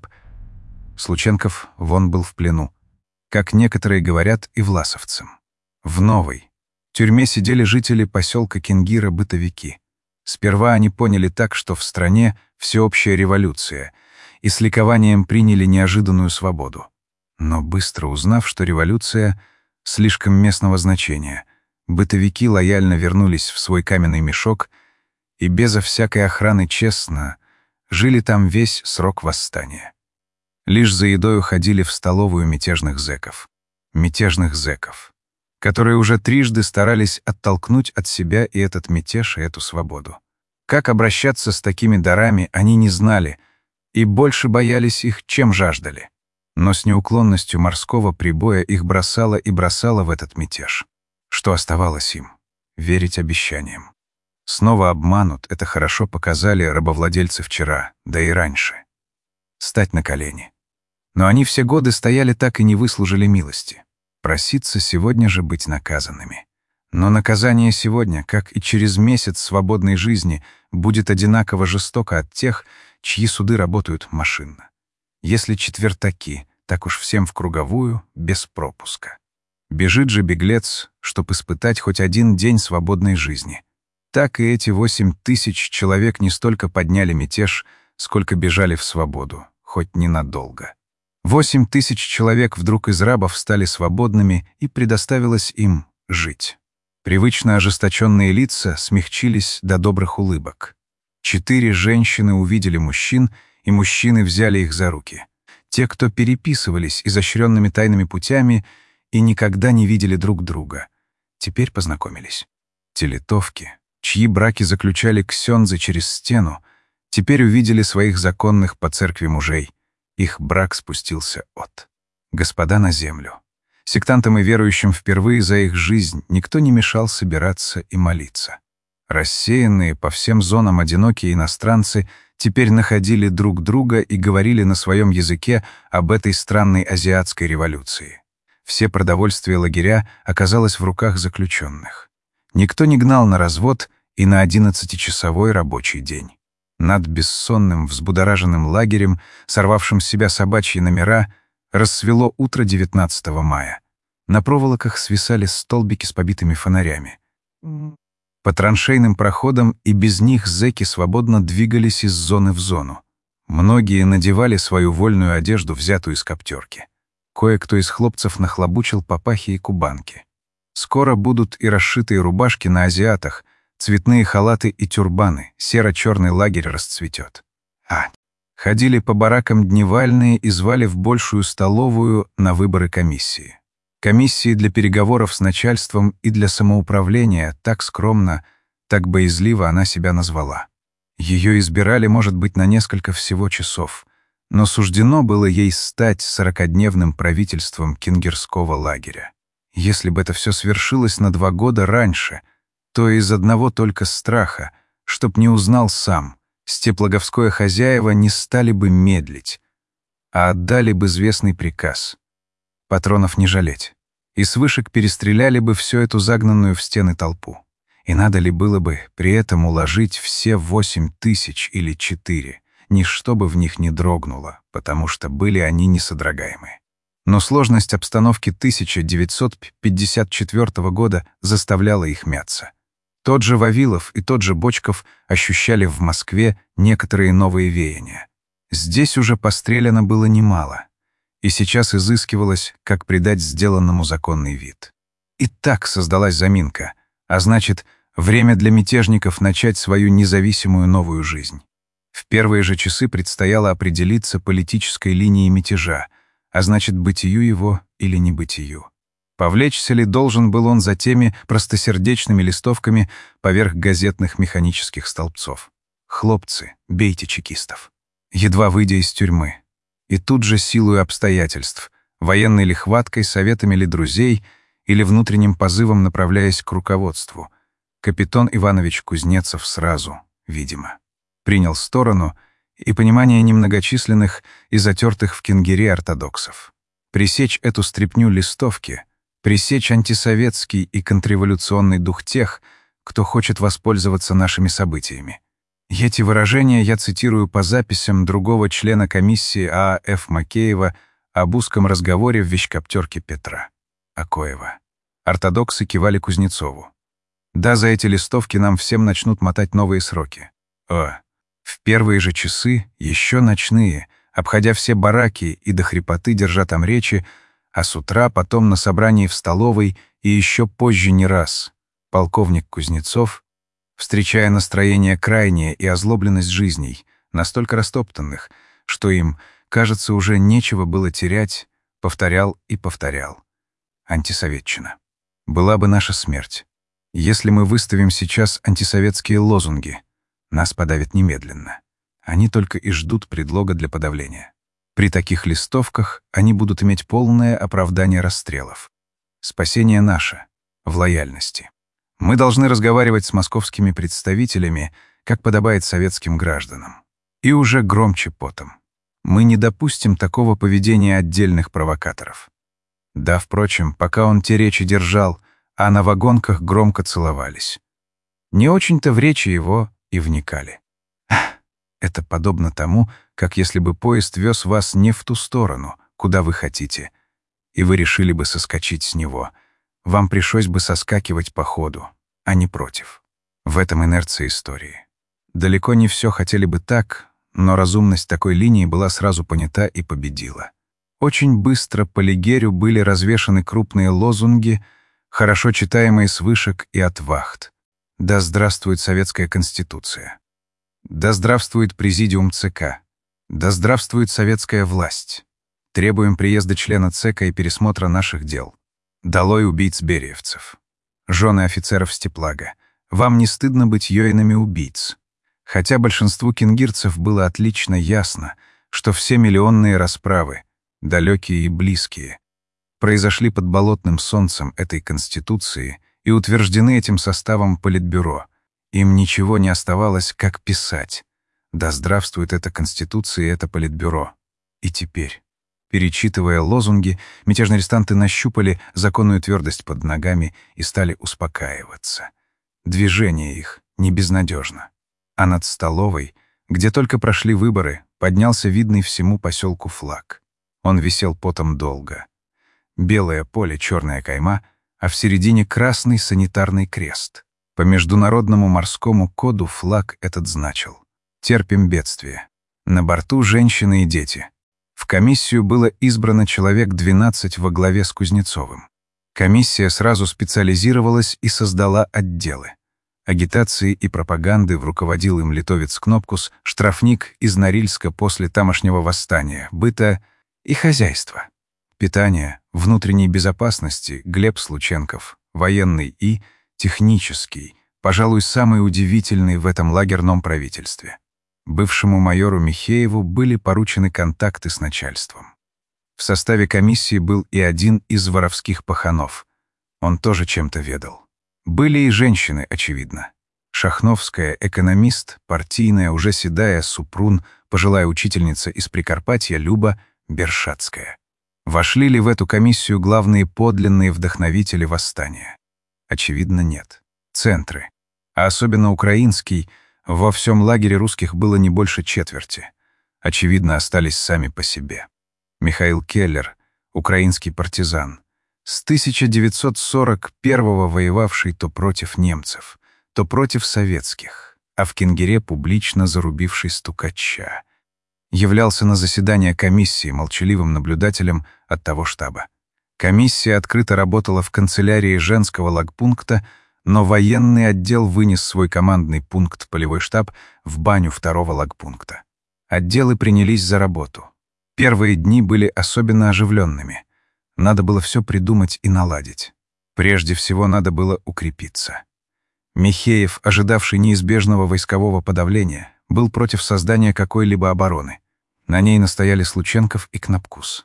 Слученков вон был в плену, как некоторые говорят и власовцам. В новой тюрьме сидели жители поселка Кингира-бытовики. Сперва они поняли так, что в стране всеобщая революция, и с ликованием приняли неожиданную свободу. Но быстро узнав, что революция слишком местного значения, бытовики лояльно вернулись в свой каменный мешок и безо всякой охраны честно жили там весь срок восстания. Лишь за едой уходили в столовую мятежных зэков. Мятежных зэков, которые уже трижды старались оттолкнуть от себя и этот мятеж, и эту свободу. Как обращаться с такими дарами, они не знали и больше боялись их, чем жаждали. Но с неуклонностью морского прибоя их бросало и бросало в этот мятеж. Что оставалось им? Верить обещаниям. Снова обманут, это хорошо показали рабовладельцы вчера, да и раньше. Стать на колени. Но они все годы стояли так и не выслужили милости. Проситься сегодня же быть наказанными. Но наказание сегодня, как и через месяц свободной жизни, будет одинаково жестоко от тех, чьи суды работают машинно. Если четвертаки, так уж всем в круговую, без пропуска. Бежит же беглец, чтоб испытать хоть один день свободной жизни. Так и эти восемь тысяч человек не столько подняли мятеж, сколько бежали в свободу, хоть ненадолго. Восемь тысяч человек вдруг из рабов стали свободными, и предоставилось им жить. Привычно ожесточенные лица смягчились до добрых улыбок. Четыре женщины увидели мужчин, и мужчины взяли их за руки. Те, кто переписывались изощренными тайными путями и никогда не видели друг друга, теперь познакомились. Те литовки, чьи браки заключали ксёндзы через стену, теперь увидели своих законных по церкви мужей. Их брак спустился от. Господа на землю. Сектантам и верующим впервые за их жизнь никто не мешал собираться и молиться. Рассеянные по всем зонам одинокие иностранцы теперь находили друг друга и говорили на своем языке об этой странной азиатской революции. Все продовольствие лагеря оказалось в руках заключенных. Никто не гнал на развод и на одиннадцатичасовой рабочий день. Над бессонным, взбудораженным лагерем, сорвавшим с себя собачьи номера, рассвело утро девятнадцатого мая. На проволоках свисали столбики с побитыми фонарями. По траншейным проходам и без них зэки свободно двигались из зоны в зону. Многие надевали свою вольную одежду, взятую из коптерки. Кое-кто из хлопцев нахлобучил папахи и кубанки. Скоро будут и расшитые рубашки на азиатах, цветные халаты и тюрбаны, серо-черный лагерь расцветет. А, ходили по баракам дневальные и звали в большую столовую на выборы комиссии. Комиссии для переговоров с начальством и для самоуправления, так скромно, так боязливо она себя назвала. Ее избирали, может быть, на несколько всего часов, но суждено было ей стать сорокадневным правительством кингирского лагеря. Если бы это все свершилось на два года раньше, то из одного только страха, чтоб не узнал сам, степлоговское хозяева не стали бы медлить, а отдали бы известный приказ — патронов не жалеть, и с вышек перестреляли бы всю эту загнанную в стены толпу. И надо ли было бы при этом уложить все восемь тысяч или четыре, ничто бы в них не дрогнуло, потому что были они несодрогаемы. Но сложность обстановки тысяча девятьсот пятьдесят четвёртого года заставляла их мяться. Тот же Вавилов и тот же Бочков ощущали в Москве некоторые новые веяния. Здесь уже постреляно было немало, и сейчас изыскивалось, как придать сделанному законный вид. И так создалась заминка, а значит, время для мятежников начать свою независимую новую жизнь. В первые же часы предстояло определиться политической линией мятежа, а значит, бытию его или небытию. Повлечься ли должен был он за теми простосердечными листовками поверх газетных механических столбцов? «Хлопцы, бейте чекистов». Едва выйдя из тюрьмы, и тут же силою обстоятельств, военной ли хваткой, советами ли друзей или внутренним позывом направляясь к руководству. Капитан Иванович Кузнецов сразу, видимо, принял сторону и понимание немногочисленных и затертых в кенгире ортодоксов. Пресечь эту стряпню листовки, пресечь антисоветский и контрреволюционный дух тех, кто хочет воспользоваться нашими событиями. Эти выражения я цитирую по записям другого члена комиссии А А Ф Макеева об узком разговоре в вещкоптерке Петра Акоева. Ортодоксы кивали Кузнецову. Да, за эти листовки нам всем начнут мотать новые сроки. О, в первые же часы, еще ночные, обходя все бараки и до хрипоты держа там речи, а с утра потом на собрании в столовой и еще позже не раз, полковник Кузнецов, встречая настроение крайнее и озлобленность жизней, настолько растоптанных, что им, кажется, уже нечего было терять, повторял и повторял. Антисоветчина. Была бы наша смерть. Если мы выставим сейчас антисоветские лозунги, нас подавят немедленно. Они только и ждут предлога для подавления. При таких листовках они будут иметь полное оправдание расстрелов. Спасение наше в лояльности. Мы должны разговаривать с московскими представителями, как подобает советским гражданам. И уже громче потом. Мы не допустим такого поведения отдельных провокаторов. Да, впрочем, пока он те речи держал, а на вагонках громко целовались. Не очень-то в речи его и вникали. Это подобно тому, как если бы поезд вез вас не в ту сторону, куда вы хотите, и вы решили бы соскочить с него. Вам пришлось бы соскакивать по ходу, а не против. В этом инерция истории. Далеко не все хотели бы так, но разумность такой линии была сразу понята и победила. Очень быстро по Лигерю были развешаны крупные лозунги, хорошо читаемые с вышек и от вахт. «Да здравствует Советская Конституция! Да здравствует Президиум ЦК! Да здравствует советская власть! Требуем приезда члена ЦК и пересмотра наших дел! Долой убийц бериевцев! Жены офицеров Степлага! Вам не стыдно быть йоинами убийц!» Хотя большинству кенгирцев было отлично ясно, что все миллионные расправы, далекие и близкие, произошли под болотным солнцем этой Конституции и утверждены этим составом Политбюро. Им ничего не оставалось, как писать: «Да здравствует эта Конституция и это Политбюро». И теперь, перечитывая лозунги, мятежные арестанты нащупали законную твердость под ногами и стали успокаиваться. Движение их не безнадежно. А над столовой, где только прошли выборы, поднялся видный всему поселку флаг. Он висел потом долго. Белое поле, черная кайма, а в середине красный санитарный крест. По международному морскому коду флаг этот значил: «Терпим бедствие». На борту женщины и дети. В комиссию было избрано человек двенадцать во главе с Кузнецовым. Комиссия сразу специализировалась и создала отделы. Агитации и пропаганды руководил им литовец Кнопкус, штрафник из Норильска после тамошнего восстания, быта и хозяйства. Питание, внутренней безопасности Глеб Слученков, военный и технический, пожалуй, самый удивительный в этом лагерном правительстве. Бывшему майору Михееву были поручены контакты с начальством. В составе комиссии был и один из воровских паханов. Он тоже чем-то ведал. Были и женщины, очевидно. Шахновская, экономист, партийная, уже седая Супрун, пожилая учительница из Прикарпатья Люба Бершацкая. Вошли ли в эту комиссию главные подлинные вдохновители восстания? Очевидно, нет. Центры, а особенно украинский, во всем лагере русских было не больше четверти. Очевидно, остались сами по себе. Михаил Келлер, украинский партизан, с тысяча девятьсот сорок первого воевавший то против немцев, то против советских, а в кенгире публично зарубивший стукача, являлся на заседание комиссии молчаливым наблюдателем от того штаба. Комиссия открыто работала в канцелярии женского лагпункта, но военный отдел вынес свой командный пункт полевой штаб в баню второго лагпункта. Отделы принялись за работу. Первые дни были особенно оживленными. Надо было все придумать и наладить. Прежде всего надо было укрепиться. Михеев, ожидавший неизбежного войскового подавления, был против создания какой-либо обороны. На ней настояли Слученков и Кнопкус.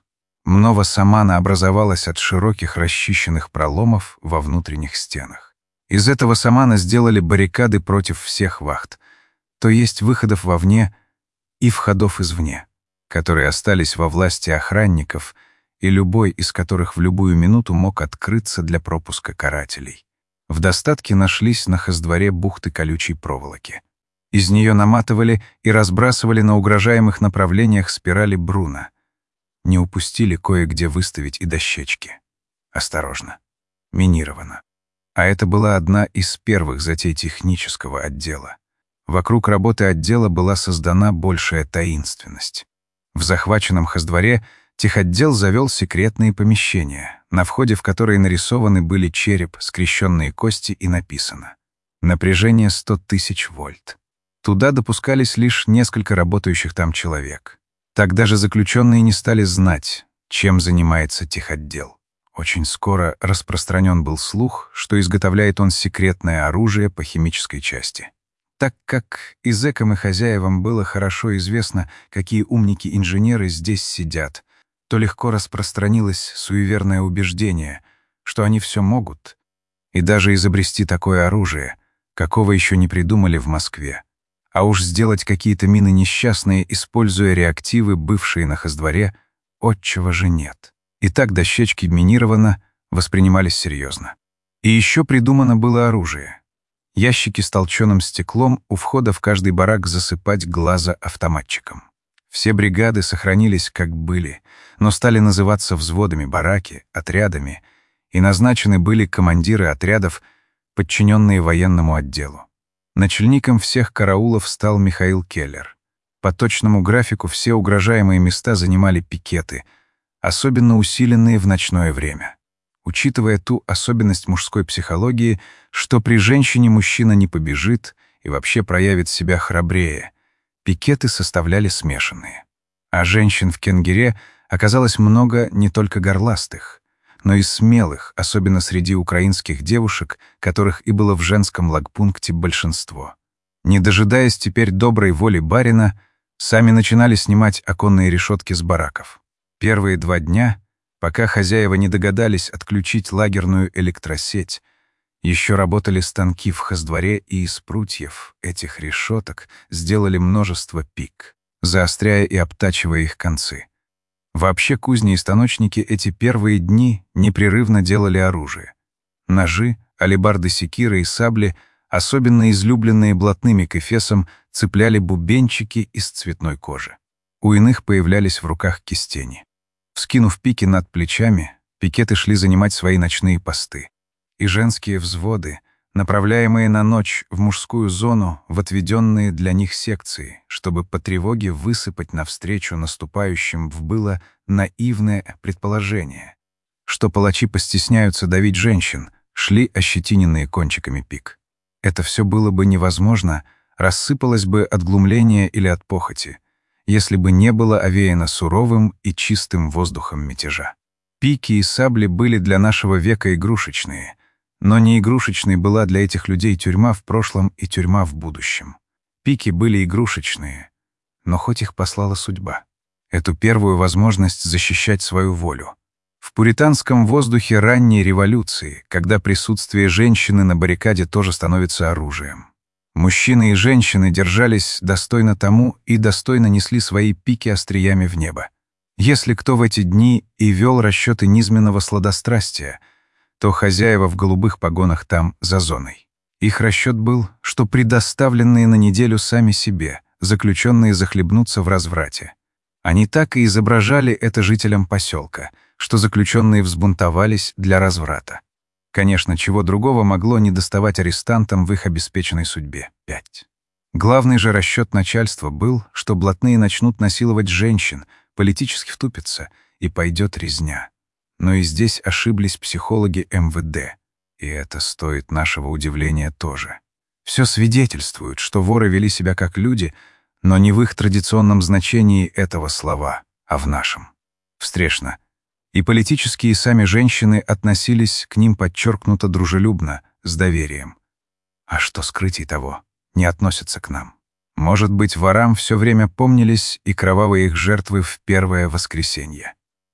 Много самана образовалось от широких расчищенных проломов во внутренних стенах. Из этого самана сделали баррикады против всех вахт, то есть выходов вовне и входов извне, которые остались во власти охранников, и любой из которых в любую минуту мог открыться для пропуска карателей. В достатке нашлись на хоздворе бухты колючей проволоки. Из нее наматывали и разбрасывали на угрожаемых направлениях спирали Бруна. Не упустили кое-где выставить и дощечки. Осторожно. Минировано. А это была одна из первых затей технического отдела. Вокруг работы отдела была создана большая таинственность. В захваченном хоздворе техотдел завел секретные помещения, на входе в которые нарисованы были череп, скрещенные кости и написано «Напряжение сто тысяч вольт». Туда допускались лишь несколько работающих там человек. Так даже заключенные не стали знать, чем занимается техотдел. Очень скоро распространен был слух, что изготовляет он секретное оружие по химической части. Так как и зэкам, и хозяевам было хорошо известно, какие умники-инженеры здесь сидят, то легко распространилось суеверное убеждение, что они все могут, и даже изобрести такое оружие, какого еще не придумали в Москве. А уж сделать какие-то мины несчастные, используя реактивы, бывшие на хоздворе, отчего же нет. И так дощечки минировано воспринимались серьезно. И еще придумано было оружие. Ящики с толченым стеклом у входа в каждый барак засыпать глаза автоматчиком. Все бригады сохранились как были, но стали называться взводами бараки, отрядами, и назначены были командиры отрядов, подчиненные военному отделу. Начальником всех караулов стал Михаил Келлер. По точному графику все угрожаемые места занимали пикеты, особенно усиленные в ночное время. Учитывая ту особенность мужской психологии, что при женщине мужчина не побежит и вообще проявит себя храбрее, пикеты составляли смешанные. А женщин в Кенгере оказалось много не только горластых, но и смелых, особенно среди украинских девушек, которых и было в женском лагпункте большинство. Не дожидаясь теперь доброй воли барина, сами начинали снимать оконные решетки с бараков. Первые два дня, пока хозяева не догадались отключить лагерную электросеть, еще работали станки в хоздворе, и из прутьев этих решеток сделали множество пик, заостряя и обтачивая их концы. Вообще кузни и станочники эти первые дни непрерывно делали оружие. Ножи, алебарды, секиры и сабли, особенно излюбленные блатными к эфесам, цепляли бубенчики из цветной кожи. У иных появлялись в руках кистени. Вскинув пики над плечами, пикеты шли занимать свои ночные посты. И женские взводы, направляемые на ночь в мужскую зону, в отведенные для них секции, чтобы по тревоге высыпать навстречу наступающим в было наивное предположение, что палачи постесняются давить женщин, шли ощетиненные кончиками пик. Это все было бы невозможно, рассыпалось бы от глумления или от похоти, если бы не было овеяно суровым и чистым воздухом мятежа. Пики и сабли были для нашего века игрушечные, но не игрушечной была для этих людей тюрьма в прошлом и тюрьма в будущем. Пики были игрушечные, но хоть их послала судьба. Эту первую возможность защищать свою волю. В пуританском воздухе ранней революции, когда присутствие женщины на баррикаде тоже становится оружием. Мужчины и женщины держались достойно тому и достойно несли свои пики остриями в небо. Если кто в эти дни и вел расчеты низменного сладострастия, то хозяева в голубых погонах там за зоной. Их расчет был, что предоставленные на неделю сами себе, заключенные захлебнутся в разврате. Они так и изображали это жителям поселка, что заключенные взбунтовались для разврата. Конечно, чего другого могло не доставать арестантам в их обеспеченной судьбе. пять. Главный же расчет начальства был, что блатные начнут насиловать женщин, политически втупятся, и пойдет резня. Но и здесь ошиблись психологи эм вэ дэ, и это стоит нашего удивления тоже. Все свидетельствует, что воры вели себя как люди, но не в их традиционном значении этого слова, а в нашем. Встречно. И политические и сами женщины относились к ним подчеркнуто дружелюбно, с доверием. А что скрытий того, не относятся к нам. Может быть, ворам все время помнились и кровавые их жертвы в первое воскресенье.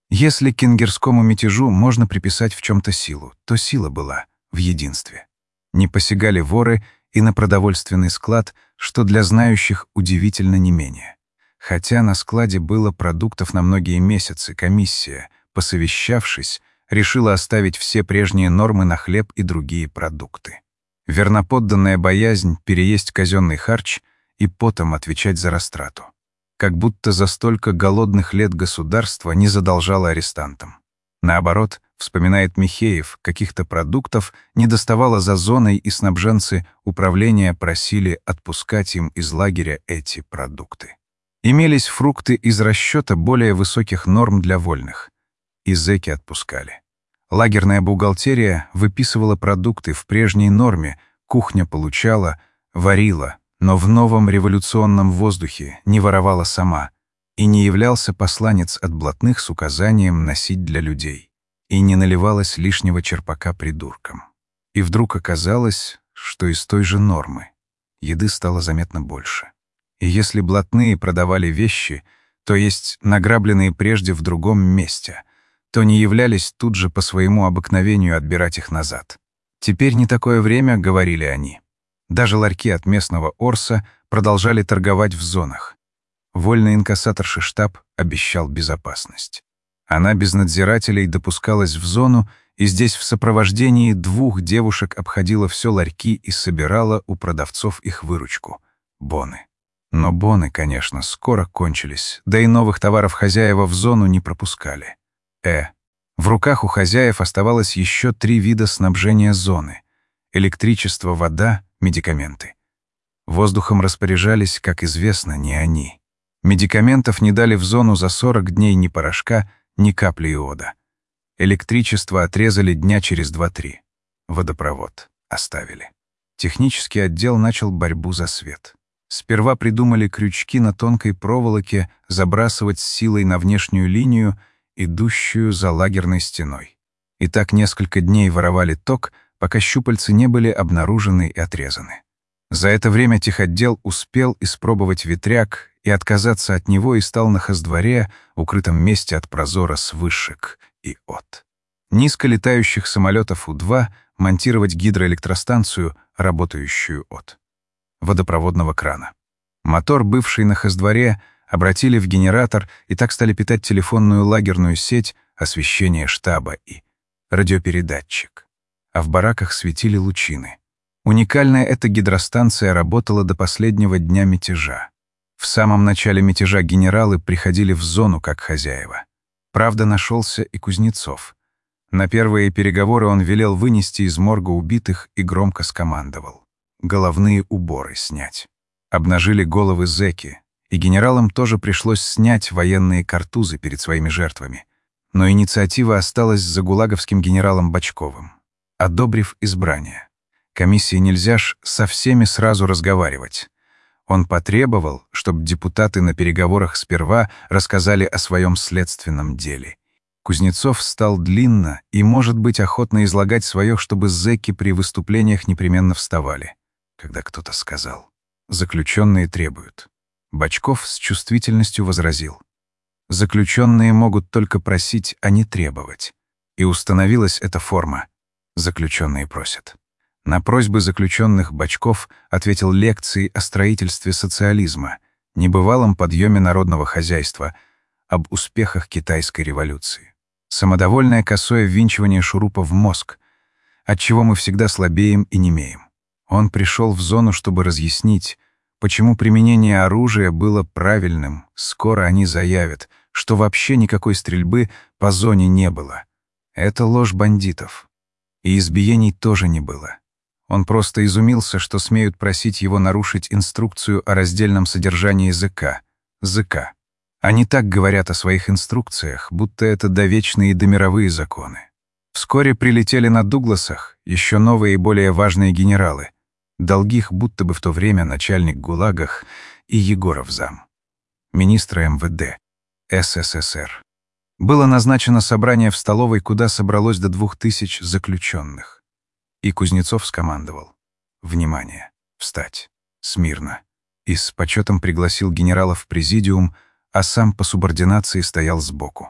Если кенгерскому мятежу можно приписать в чем-то силу, то сила была в единстве. Не посягали воры и на продовольственный склад, что для знающих удивительно не менее. Хотя на складе было продуктов на многие месяцы, комиссия, посовещавшись, решила оставить все прежние нормы на хлеб и другие продукты. Верноподданная боязнь переесть казенный харч и потом отвечать за растрату. Как будто за столько голодных лет государство не задолжало арестантам. Наоборот, вспоминает Михеев, каких-то продуктов недоставало за зоной, и снабженцы управления просили отпускать им из лагеря эти продукты. Имелись фрукты из расчета более высоких норм для вольных. И зэки отпускали. Лагерная бухгалтерия выписывала продукты в прежней норме, кухня получала, варила, но в новом революционном воздухе не воровала сама, и не являлся посланец от блатных с указанием носить для людей, и не наливалось лишнего черпака придуркам. И вдруг оказалось, что из той же нормы еды стало заметно больше. И если блатные продавали вещи, то есть награбленные прежде в другом месте, то не являлись тут же по своему обыкновению отбирать их назад. «Теперь не такое время», — говорили они. Даже ларьки от местного Орса продолжали торговать в зонах. Вольный инкассаторши штаб обещал безопасность. Она без надзирателей допускалась в зону, и здесь в сопровождении двух девушек обходила все ларьки и собирала у продавцов их выручку — боны. Но боны, конечно, скоро кончились, да и новых товаров хозяева в зону не пропускали. Э. В руках у хозяев оставалось еще три вида снабжения зоны — электричество, вода, медикаменты. Воздухом распоряжались, как известно, не они. Медикаментов не дали в зону за сорок дней ни порошка, ни капли иода. Электричество отрезали дня через два-три. Водопровод оставили. Технический отдел начал борьбу за свет. Сперва придумали крючки на тонкой проволоке забрасывать с силой на внешнюю линию, идущую за лагерной стеной. И так несколько дней воровали ток, пока щупальцы не были обнаружены и отрезаны. За это время техотдел успел испробовать ветряк и отказаться от него и стал на хоздворе, укрытом месте от прозора с вышек и от. Низко летающих самолетов У-два монтировать гидроэлектростанцию, работающую от водопроводного крана. Мотор, бывший на хоздворе, обратили в генератор и так стали питать телефонную лагерную сеть, освещение штаба и радиопередатчик. А в бараках светили лучины. Уникальная эта гидростанция работала до последнего дня мятежа. В самом начале мятежа генералы приходили в зону как хозяева. Правда, нашелся и Кузнецов. На первые переговоры он велел вынести из морга убитых и громко скомандовал: головные уборы снять. Обнажили головы зэки, и генералам тоже пришлось снять военные картузы перед своими жертвами. Но инициатива осталась за гулаговским генералом Бочковым, одобрив избрание. Комиссии нельзя ж со всеми сразу разговаривать. Он потребовал, чтобы депутаты на переговорах сперва рассказали о своем следственном деле. Кузнецов стал длинно и, может быть, охотно излагать свое, чтобы зэки при выступлениях непременно вставали. Когда кто-то сказал: «Заключенные требуют», Бочков с чувствительностью возразил: «Заключенные могут только просить, а не требовать». И установилась эта форма: «Заключенные просят». На просьбы заключенных Бочков ответил лекцией о строительстве социализма, небывалом подъеме народного хозяйства, об успехах китайской революции. Самодовольное косое ввинчивание шурупа в мозг, отчего мы всегда слабеем и немеем. Он пришел в зону, чтобы разъяснить, почему применение оружия было правильным. Скоро они заявят, что вообще никакой стрельбы по зоне не было. Это ложь бандитов. И избиений тоже не было. Он просто изумился, что смеют просить его нарушить инструкцию о раздельном содержании ЗК. ЗК. Они так говорят о своих инструкциях, будто это довечные и домировые законы. Вскоре прилетели на Дугласах еще новые и более важные генералы. Долгих будто бы в то время начальник ГУЛАГах и Егоров зам. Министра эм вэ дэ эс эс эс эр. Было назначено собрание в столовой, куда собралось до двух тысяч заключенных. И Кузнецов скомандовал: «Внимание! Встать! Смирно!» И с почетом пригласил генералов в президиум, а сам по субординации стоял сбоку.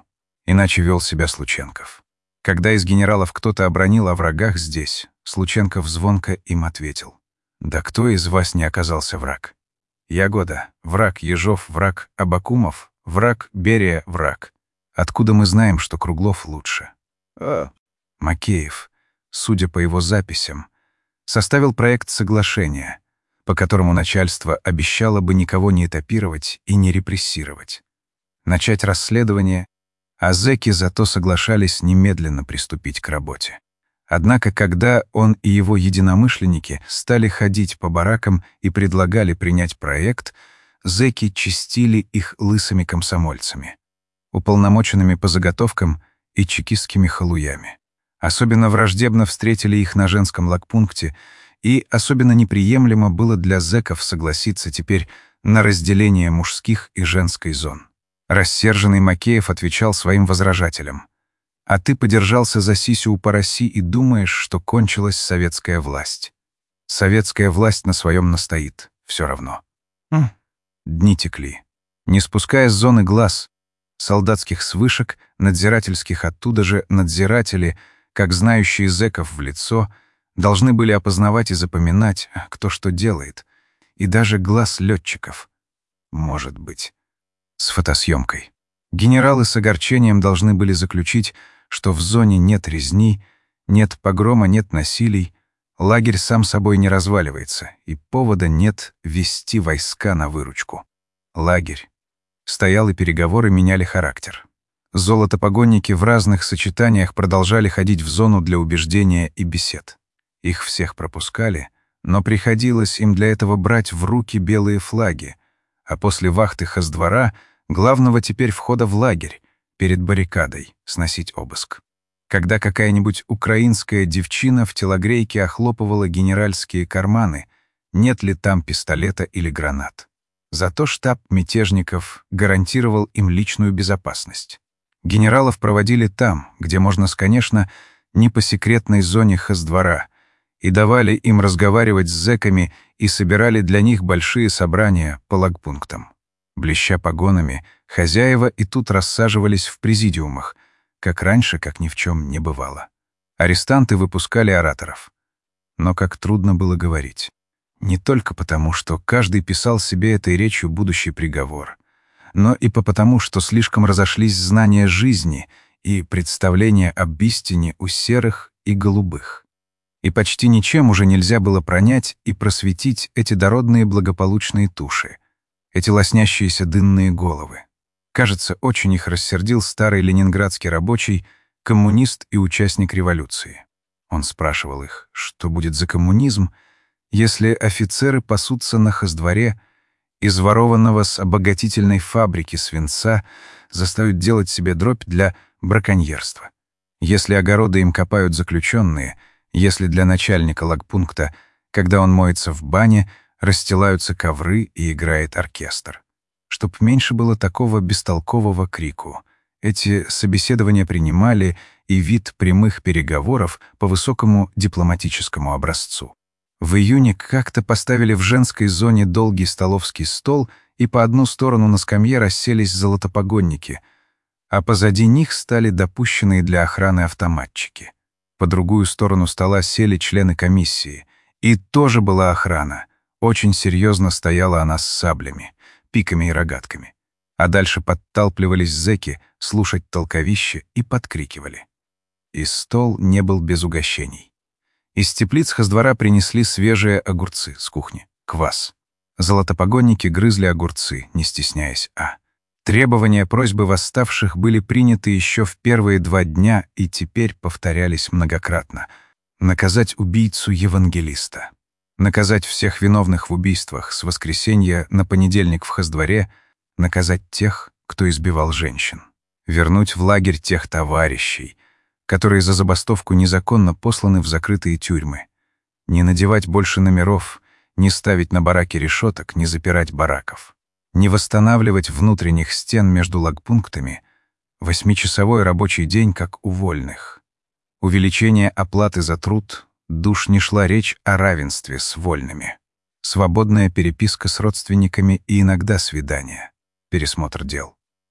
Иначе вел себя Слученков. Когда из генералов кто-то обронил о врагах здесь, Слученков звонко им ответил: «Да кто из вас не оказался враг? Ягода — враг, Ежов — враг, Абакумов — враг, Берия — враг. Откуда мы знаем, что Круглов лучше?» А, Макеев, судя по его записям, составил проект соглашения, по которому начальство обещало бы никого не этапировать и не репрессировать, начать расследование, а зэки зато соглашались немедленно приступить к работе. Однако, когда он и его единомышленники стали ходить по баракам и предлагали принять проект, зэки чистили их лысыми комсомольцами, уполномоченными по заготовкам и чекистскими халуями. Особенно враждебно встретили их на женском лагпункте, и особенно неприемлемо было для зэков согласиться теперь на разделение мужских и женской зон. Рассерженный Макеев отвечал своим возражателям: «А ты подержался за сисю у пороси и думаешь, что кончилась советская власть. Советская власть на своем настоит, все равно». М. Дни текли. Не спуская с зоны глаз, солдатских с вышек, надзирательских оттуда же, надзиратели, как знающие зэков в лицо, должны были опознавать и запоминать, кто что делает, и даже глаз летчиков. Может быть. С фотосъемкой. Генералы с огорчением должны были заключить, что в зоне нет резни, нет погрома, нет насилий, лагерь сам собой не разваливается, и повода нет вести войска на выручку. Лагерь. Стоял, и переговоры меняли характер. Золотопогонники в разных сочетаниях продолжали ходить в зону для убеждения и бесед. Их всех пропускали, но приходилось им для этого брать в руки белые флаги, а после вахты хоздвора, главного теперь входа в лагерь, перед баррикадой, сносить обыск. Когда какая-нибудь украинская девчина в телогрейке охлопывала генеральские карманы, нет ли там пистолета или гранат. Зато штаб мятежников гарантировал им личную безопасность. Генералов проводили там, где можно, конечно, не по секретной зоне хоздвора, и давали им разговаривать с зэками и собирали для них большие собрания по лагпунктам. Блеща погонами, хозяева и тут рассаживались в президиумах, как раньше, как ни в чем не бывало. Арестанты выпускали ораторов. Но как трудно было говорить. Не только потому, что каждый писал себе этой речью будущий приговор, но и потому, что слишком разошлись знания жизни и представления об истине у серых и голубых. И почти ничем уже нельзя было пронять и просветить эти дородные благополучные туши, эти лоснящиеся дынные головы. Кажется, очень их рассердил старый ленинградский рабочий, коммунист и участник революции. Он спрашивал их, что будет за коммунизм, если офицеры пасутся на хоздворе, из ворованного с обогатительной фабрики свинца заставят делать себе дробь для браконьерства. Если огороды им копают заключенные, если для начальника лагпункта, когда он моется в бане, расстилаются ковры и играет оркестр. Чтоб меньше было такого бестолкового крику. Эти собеседования принимали и вид прямых переговоров по высокому дипломатическому образцу. В июне как-то поставили в женской зоне долгий столовский стол, и по одну сторону на скамье расселись золотопогонники, а позади них стали допущенные для охраны автоматчики. По другую сторону стола сели члены комиссии. И тоже была охрана. Очень серьезно стояла она с саблями, пиками и рогатками. А дальше подталпливались зэки слушать толковище и подкрикивали. И стол не был без угощений. Из теплиц хоздвора принесли свежие огурцы с кухни, квас. Золотопогонники грызли огурцы, не стесняясь, а. Требования, просьбы восставших были приняты еще в первые два дня и теперь повторялись многократно. Наказать убийцу евангелиста. Наказать всех виновных в убийствах с воскресенья на понедельник в хоздворе. Наказать тех, кто избивал женщин. Вернуть в лагерь тех товарищей, которые за забастовку незаконно посланы в закрытые тюрьмы. Не надевать больше номеров, не ставить на бараки решеток, не запирать бараков. Не восстанавливать внутренних стен между лагпунктами, восьмичасовой рабочий день, как у вольных. Увеличение оплаты за труд, душ не шла речь о равенстве с вольными. Свободная переписка с родственниками и иногда свидания. Пересмотр дел.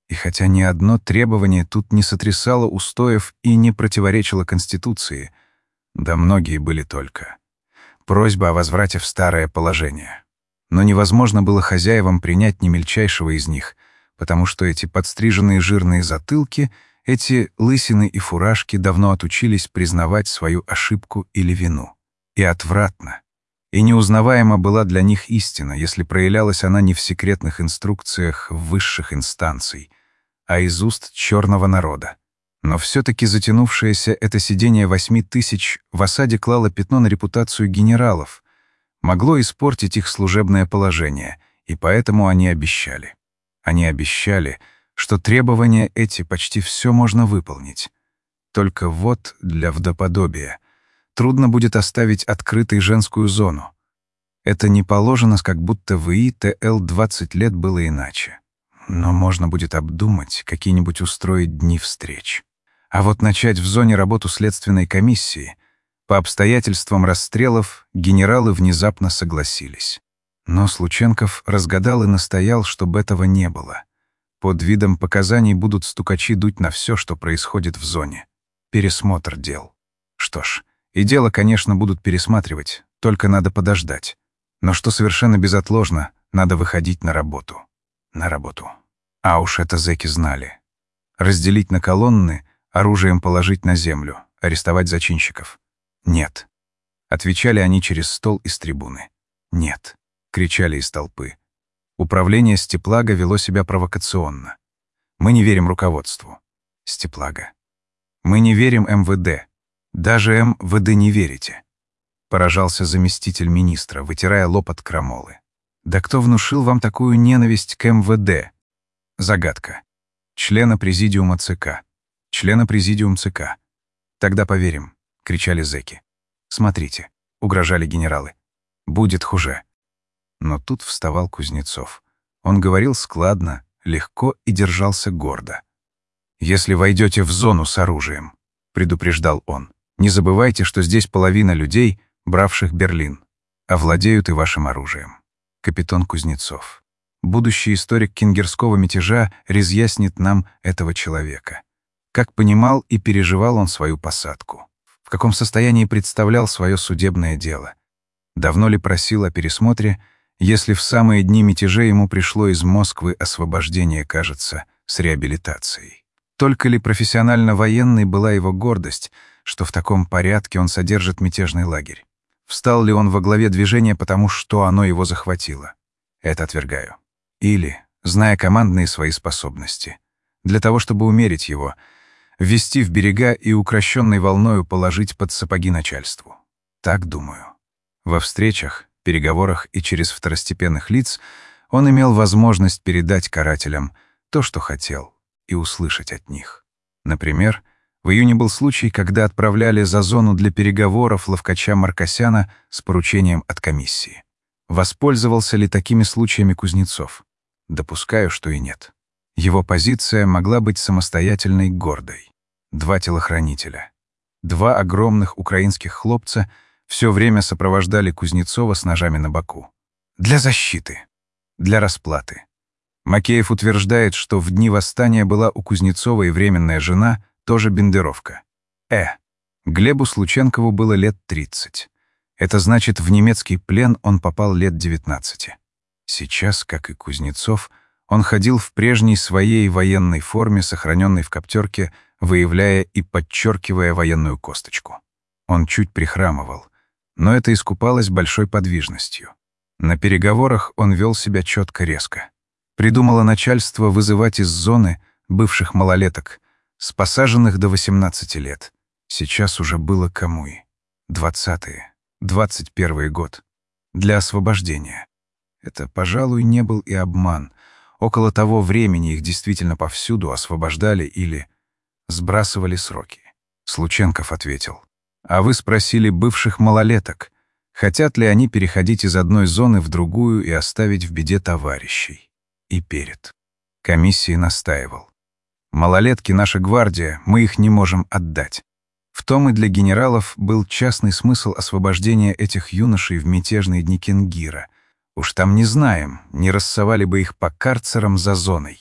И хотя ни одно требование тут не сотрясало устоев и не противоречило Конституции, да многие были только. Просьба о возврате в старое положение. Но невозможно было хозяевам принять ни мельчайшего из них, потому что эти подстриженные жирные затылки, эти лысины и фуражки давно отучились признавать свою ошибку или вину. И отвратно, и неузнаваема была для них истина, если проявлялась она не в секретных инструкциях высших инстанций, а из уст черного народа. Но все-таки затянувшееся это сидение восьми тысяч в осаде клало пятно на репутацию генералов, могло испортить их служебное положение, и поэтому они обещали. Они обещали, что требования эти почти все можно выполнить. Только вот для вдоподобия трудно будет оставить открытой женскую зону. Это не положено, как будто в ИИ Т Л двадцать лет было иначе. Но можно будет обдумать, какие-нибудь устроить дни встреч. А вот начать в зоне работу следственной комиссии, по обстоятельствам расстрелов, генералы внезапно согласились. Но Слученков разгадал и настоял, чтобы этого не было. Под видом показаний будут стукачи дуть на все, что происходит в зоне. Пересмотр дел. Что ж, и дело, конечно, будут пересматривать, только надо подождать. Но что совершенно безотложно, надо выходить на работу. На работу. А уж это зэки знали. Разделить на колонны, оружием положить на землю, арестовать зачинщиков. Нет. Отвечали они через стол из трибуны. Нет. Кричали из толпы. Управление Степлага вело себя провокационно. Мы не верим руководству. Степлага. Мы не верим Эм Вэ Дэ. Даже Эм Вэ Дэ не верите. Поражался заместитель министра, вытирая лоб от крамолы. Да кто внушил вам такую ненависть к Эм Вэ Дэ? Загадка. Члена президиума ЦК. Члена президиум ЦК. Тогда поверим, кричали зэки. Смотрите, угрожали генералы. Будет хуже. Но тут вставал Кузнецов. Он говорил складно, легко и держался гордо. «Если войдете в зону с оружием», — предупреждал он, «не забывайте, что здесь половина людей, бравших Берлин, овладеют и вашим оружием». Капитан Кузнецов. Будущий историк Кингерского мятежа разъяснит нам этого человека. Как понимал и переживал он свою посадку. В каком состоянии представлял свое судебное дело. Давно ли просил о пересмотре, если в самые дни мятежей ему пришло из Москвы освобождение, кажется, с реабилитацией. Только ли профессионально-военной была его гордость, что в таком порядке он содержит мятежный лагерь? Встал ли он во главе движения, потому что оно его захватило? Это отвергаю. Или, зная командные свои способности, для того, чтобы умерить его, ввести в берега и укрощенной волною положить под сапоги начальству. Так думаю. Во встречах, переговорах и через второстепенных лиц он имел возможность передать карателям то, что хотел, и услышать от них. Например, в июне был случай, когда отправляли за зону для переговоров ловкача Маркосяна с поручением от комиссии. Воспользовался ли такими случаями Кузнецов? Допускаю, что и нет. Его позиция могла быть самостоятельной, гордой. Два телохранителя. Два огромных украинских хлопца все время сопровождали Кузнецова с ножами на боку. Для защиты. Для расплаты. Макеев утверждает, что в дни восстания была у Кузнецова и временная жена, тоже бендеровка. Э. Глебу Слученкову было лет тридцать. Это значит, в немецкий плен он попал лет девятнадцати. Сейчас, как и Кузнецов, он ходил в прежней своей военной форме, сохраненной в коптерке, выявляя и подчеркивая военную косточку. Он чуть прихрамывал, но это искупалось большой подвижностью. На переговорах он вел себя четко, резко. Придумало начальство вызывать из зоны бывших малолеток, с посаженных до восемнадцати лет. Сейчас уже было кому и. Двадцатые, двадцать первый год. Для освобождения. Это, пожалуй, не был и обман. Около того времени их действительно повсюду освобождали или сбрасывали сроки. Слученков ответил. А вы спросили бывших малолеток, хотят ли они переходить из одной зоны в другую и оставить в беде товарищей. И перед. Комиссии настаивал. Малолетки — наша гвардия, мы их не можем отдать. В том и для генералов был частный смысл освобождения этих юношей в мятежные дни Кингира. Уж там не знаем, не рассовали бы их по карцерам за зоной.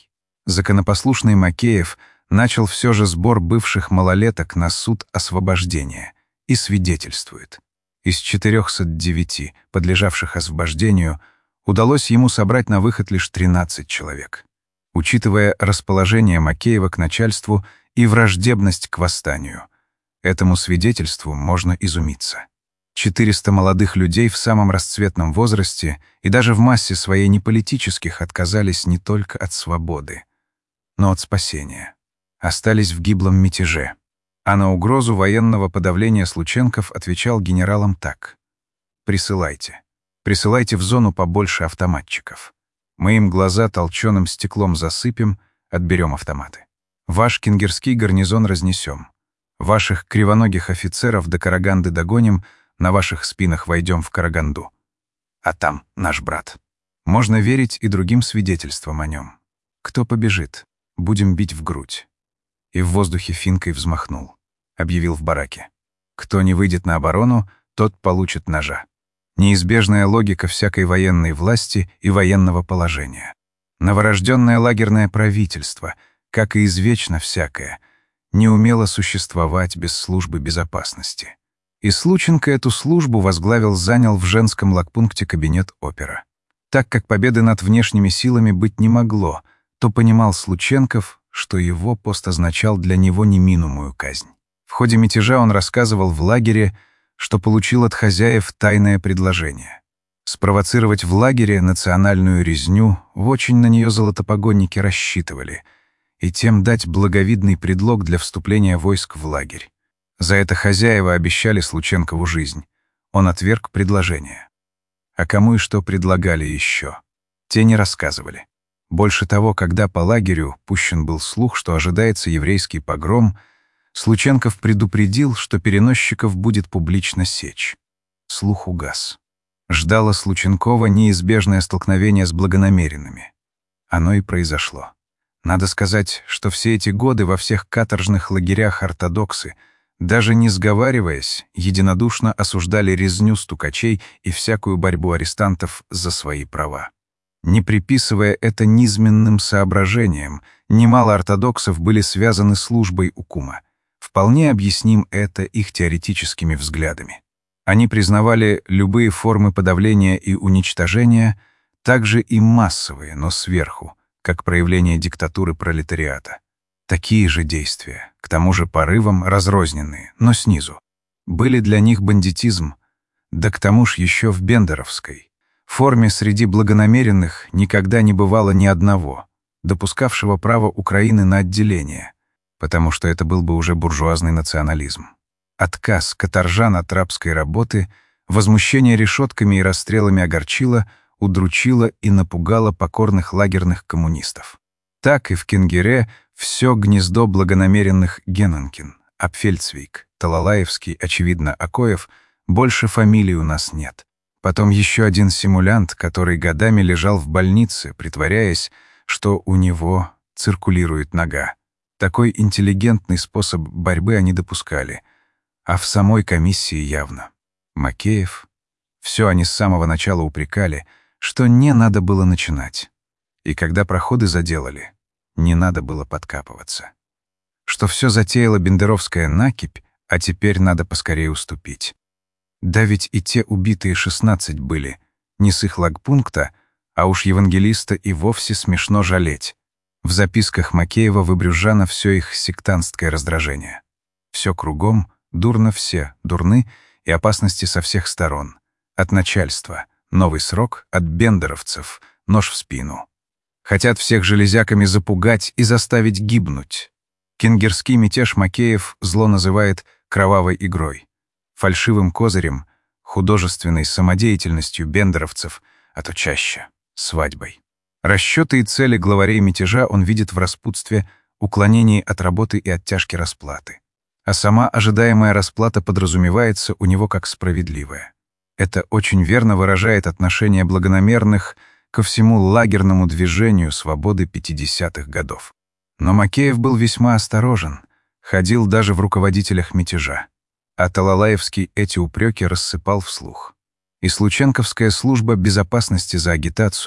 Законопослушный Макеев начал все же сбор бывших малолеток на суд освобождения и свидетельствует. Из четырёхсот девяти подлежавших освобождению удалось ему собрать на выход лишь тринадцать человек. Учитывая расположение Макеева к начальству и враждебность к восстанию, этому свидетельству можно изумиться. четыреста молодых людей в самом расцветном возрасте и даже в массе своей неполитических отказались не только от свободы, но от спасения. Остались в гиблом мятеже. А на угрозу военного подавления слученков отвечал генералам так: «Присылайте. Присылайте в зону побольше автоматчиков. Мы им глаза толченым стеклом засыпем, отберем автоматы. Ваш кенгерский гарнизон разнесем. Ваших кривоногих офицеров до Караганды догоним, на ваших спинах войдем в Караганду. А там наш брат». Можно верить и другим свидетельствам о нем. Кто побежит, будем бить в грудь. И в воздухе финкой взмахнул. Объявил в бараке: кто не выйдет на оборону, тот получит ножа. Неизбежная логика всякой военной власти и военного положения. Новорожденное лагерное правительство, как и извечно всякое, не умело существовать без службы безопасности. И Слученко эту службу возглавил-занял в женском лагпункте кабинет опера. Так как победы над внешними силами быть не могло, то понимал Слученков, что его пост означал для него неминуемую казнь. В ходе мятежа он рассказывал в лагере, что получил от хозяев тайное предложение — спровоцировать в лагере национальную резню, в очень на нее золотопогонники рассчитывали, и тем дать благовидный предлог для вступления войск в лагерь. За это хозяева обещали Слученкову жизнь. Он отверг предложение. А кому и что предлагали еще? Те не рассказывали. Больше того, когда по лагерю пущен был слух, что ожидается еврейский погром, Слученков предупредил, что переносчиков будет публично сечь. Слух угас. Ждало Слученкова неизбежное столкновение с благонамеренными. Оно и произошло. Надо сказать, что все эти годы во всех каторжных лагерях ортодоксы, даже не сговариваясь, единодушно осуждали резню стукачей и всякую борьбу арестантов за свои права. Не приписывая это низменным соображениям, немало ортодоксов были связаны службой укума. Вполне объясним это их теоретическими взглядами. Они признавали любые формы подавления и уничтожения, также и массовые, но сверху, как проявление диктатуры пролетариата. Такие же действия, к тому же порывом разрозненные, но снизу. Были для них бандитизм, да к тому ж еще в бендеровской форме среди благонамеренных никогда не бывало ни одного, допускавшего право Украины на отделение, потому что это был бы уже буржуазный национализм. Отказ каторжан от рабской работы, возмущение решетками и расстрелами огорчило, удручило и напугало покорных лагерных коммунистов. Так и в Кенгере все гнездо благонамеренных Генненкин, Апфельцвик, Талалаевский, очевидно, Акоев, больше фамилий у нас нет. Потом еще один симулянт, который годами лежал в больнице, притворяясь, что у него циркулирует нога. Такой интеллигентный способ борьбы они допускали. А в самой комиссии явно. Макеев. Все они с самого начала упрекали, что не надо было начинать. И когда проходы заделали, не надо было подкапываться. Что все затеяла бендеровская накипь, а теперь надо поскорее уступить. Да ведь и те убитые шестнадцать были, не с их лагпункта, а уж евангелиста и вовсе смешно жалеть. В записках Макеева выбрюзжано все их сектантское раздражение. Все кругом, дурно все, дурны и опасности со всех сторон. От начальства, новый срок, от бендеровцев, нож в спину. Хотят всех железяками запугать и заставить гибнуть. Кенгерский мятеж Макеев зло называет кровавой игрой, фальшивым козырем, художественной самодеятельностью бендеровцев, а то чаще — свадьбой. Расчеты и цели главарей мятежа он видит в распутстве, уклонении от работы и оттяжки расплаты. А сама ожидаемая расплата подразумевается у него как справедливая. Это очень верно выражает отношение благонамерных ко всему лагерному движению свободы пятидесятых годов. Но Макеев был весьма осторожен, ходил даже в руководителях мятежа. А Талалаевский эти упреки рассыпал вслух. И слученковская служба безопасности за агитацию,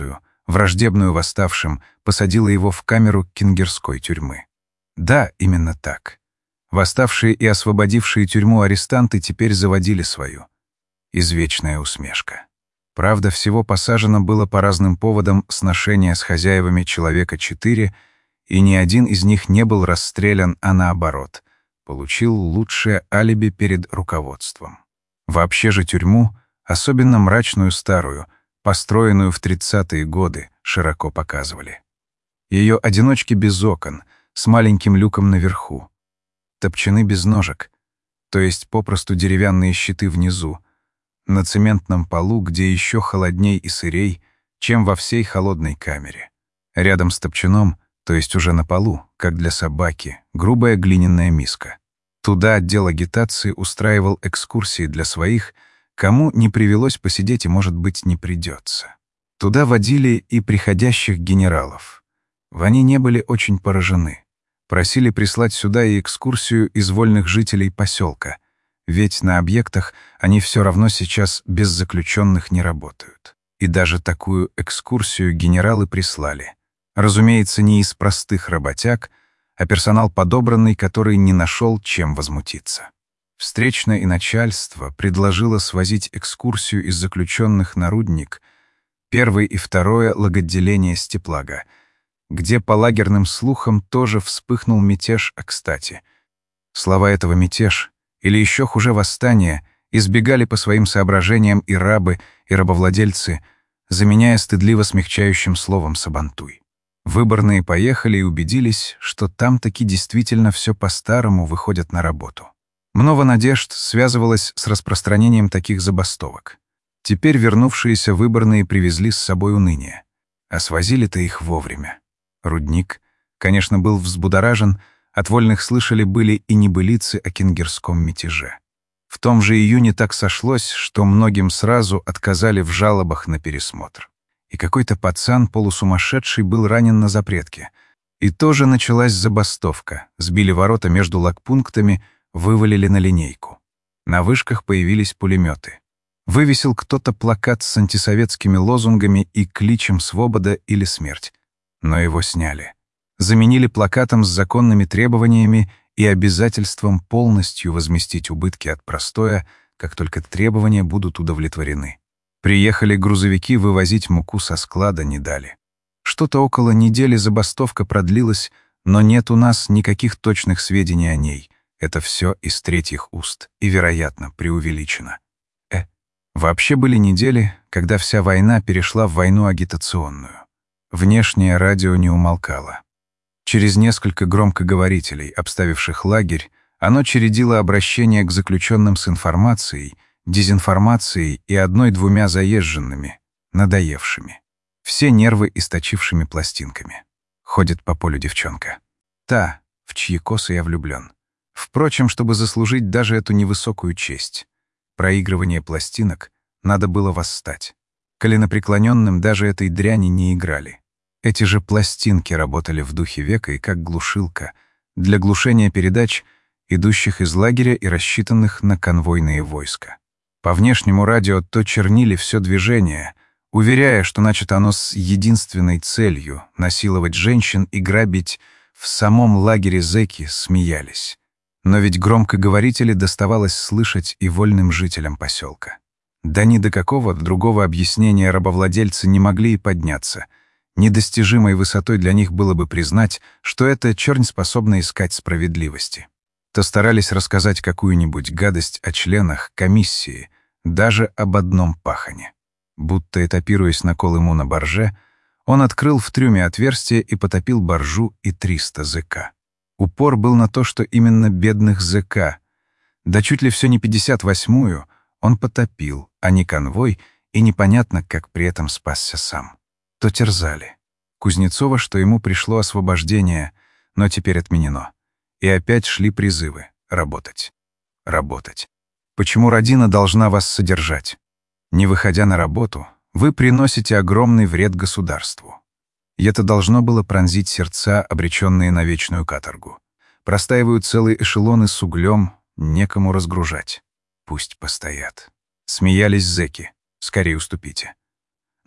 враждебную восставшим, посадила его в камеру Кингерской тюрьмы. Да, именно так. Восставшие и освободившие тюрьму арестанты теперь заводили свою. Извечная усмешка. Правда, всего посажено было по разным поводам сношения с хозяевами человека четыре, и ни один из них не был расстрелян, а наоборот, получил лучшее алиби перед руководством. Вообще же тюрьму, особенно мрачную старую, построенную в тридцатые годы, широко показывали. Ее одиночки без окон, с маленьким люком наверху. Топчаны без ножек, то есть попросту деревянные щиты внизу, на цементном полу, где еще холодней и сырей, чем во всей холодной камере. Рядом с топчаном, то есть уже на полу, как для собаки, грубая глиняная миска. Туда отдел агитации устраивал экскурсии для своих, кому не привелось посидеть и, может быть, не придется. Туда водили и приходящих генералов. Они не были очень поражены. Просили прислать сюда и экскурсию из вольных жителей поселка, ведь на объектах они все равно сейчас без заключенных не работают. И даже такую экскурсию генералы прислали. Разумеется, не из простых работяг, а персонал подобранный, который не нашел, чем возмутиться. Встречное и начальство предложило свозить экскурсию из заключенных на Рудник, первое и второе лаготделение Степлага, где по лагерным слухам тоже вспыхнул мятеж, а кстати. Слова этого мятеж, или еще хуже восстание, избегали по своим соображениям и рабы, и рабовладельцы, заменяя стыдливо смягчающим словом «сабантуй». Выборные поехали и убедились, что там таки действительно все по-старому выходят на работу. Много надежд связывалось с распространением таких забастовок. Теперь вернувшиеся выборные привезли с собой уныние. А свозили-то их вовремя. Рудник, конечно, был взбудоражен, от вольных слышали были и небылицы о кингерском мятеже. В том же июне так сошлось, что многим сразу отказали в жалобах на пересмотр. И какой-то пацан полусумасшедший был ранен на запретке. И тоже началась забастовка. Сбили ворота между лагпунктами, вывалили на линейку. На вышках появились пулеметы. Вывесил кто-то плакат с антисоветскими лозунгами и кличем «Свобода» или «Смерть». Но его сняли. Заменили плакатом с законными требованиями и обязательством полностью возместить убытки от простоя, как только требования будут удовлетворены. Приехали грузовики вывозить муку со склада, не дали. Что-то около недели забастовка продлилась, но нет у нас никаких точных сведений о ней. Это все из третьих уст и, вероятно, преувеличено. Э, вообще были недели, когда вся война перешла в войну агитационную. Внешнее радио не умолкало. Через несколько громкоговорителей, обставивших лагерь, оно чередило обращение к заключенным с информацией, дезинформацией и одной-двумя заезженными, надоевшими. Все нервы источившими пластинками. Ходит по полю девчонка. Та, в чьи косы я влюблен. Впрочем, чтобы заслужить даже эту невысокую честь, проигрывание пластинок, надо было восстать. Коленопреклоненным даже этой дряни не играли. Эти же пластинки работали в духе века и как глушилка для глушения передач, идущих из лагеря и рассчитанных на конвойные войска. По внешнему радио то чернили все движение, уверяя, что начато оно с единственной целью — насиловать женщин и грабить. В самом лагере зэки смеялись. Но ведь громкоговорители доставалось слышать и вольным жителям поселка. Да ни до какого другого объяснения рабовладельцы не могли и подняться. Недостижимой высотой для них было бы признать, что эта чернь способна искать справедливости. То старались рассказать какую-нибудь гадость о членах комиссии, даже об одном пахане. Будто этапируясь на Колыму на барже, он открыл в трюме отверстие и потопил баржу и триста зэка. Упор был на то, что именно бедных зэка. Да чуть ли все не пятьдесят восьмую он потопил, а не конвой, и непонятно, как при этом спасся сам. То терзали. Кузнецова, что ему пришло освобождение, но теперь отменено. И опять шли призывы работать. Работать. Почему родина должна вас содержать? Не выходя на работу, вы приносите огромный вред государству. И это должно было пронзить сердца, обреченные на вечную каторгу. Простаивают целые эшелоны с углем, некому разгружать. Пусть постоят. Смеялись зэки. Скорее уступите.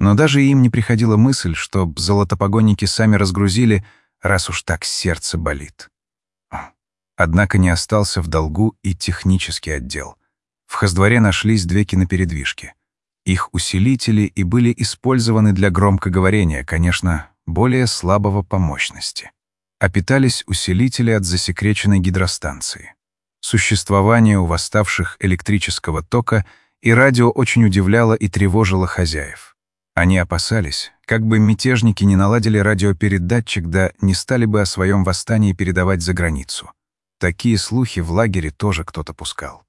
Но даже им не приходила мысль, чтоб золотопогонники сами разгрузили, раз уж так сердце болит. Однако не остался в долгу и технический отдел. В Хоздворе нашлись две кинопередвижки. Их усилители и были использованы для громкоговорения, конечно, более слабого по мощности. А питались усилители от засекреченной гидростанции. Существование у восставших электрического тока и радио очень удивляло и тревожило хозяев. Они опасались, как бы мятежники не наладили радиопередатчик, да не стали бы о своем восстании передавать за границу. Такие слухи в лагере тоже кто-то пускал.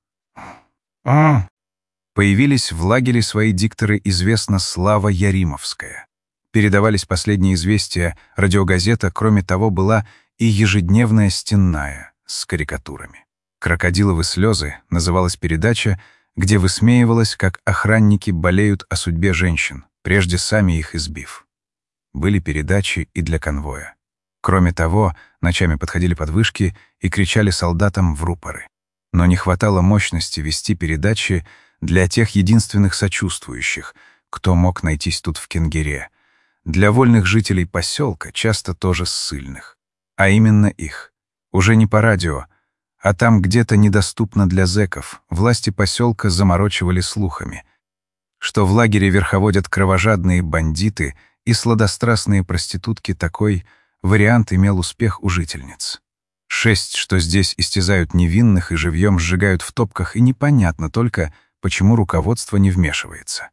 А. Появились в лагере свои дикторы, известна Слава Яримовская. Передавались последние известия, радиогазета, кроме того, была и ежедневная стенная с карикатурами. «Крокодиловы слезы» называлась передача, где высмеивалось, как охранники болеют о судьбе женщин, прежде сами их избив. Были передачи и для конвоя. Кроме того, ночами подходили подвышки и кричали солдатам в рупоры. Но не хватало мощности вести передачи для тех единственных сочувствующих, кто мог найтись тут в Кенгере, для вольных жителей поселка, часто тоже ссыльных. А именно их. Уже не по радио, а там где-то недоступно для зэков, власти поселка заморочивали слухами, что в лагере верховодят кровожадные бандиты и сладострастные проститутки. Такой вариант имел успех у жительниц. Шесть, что здесь истязают невинных и живьем сжигают в топках, и непонятно только, почему руководство не вмешивается.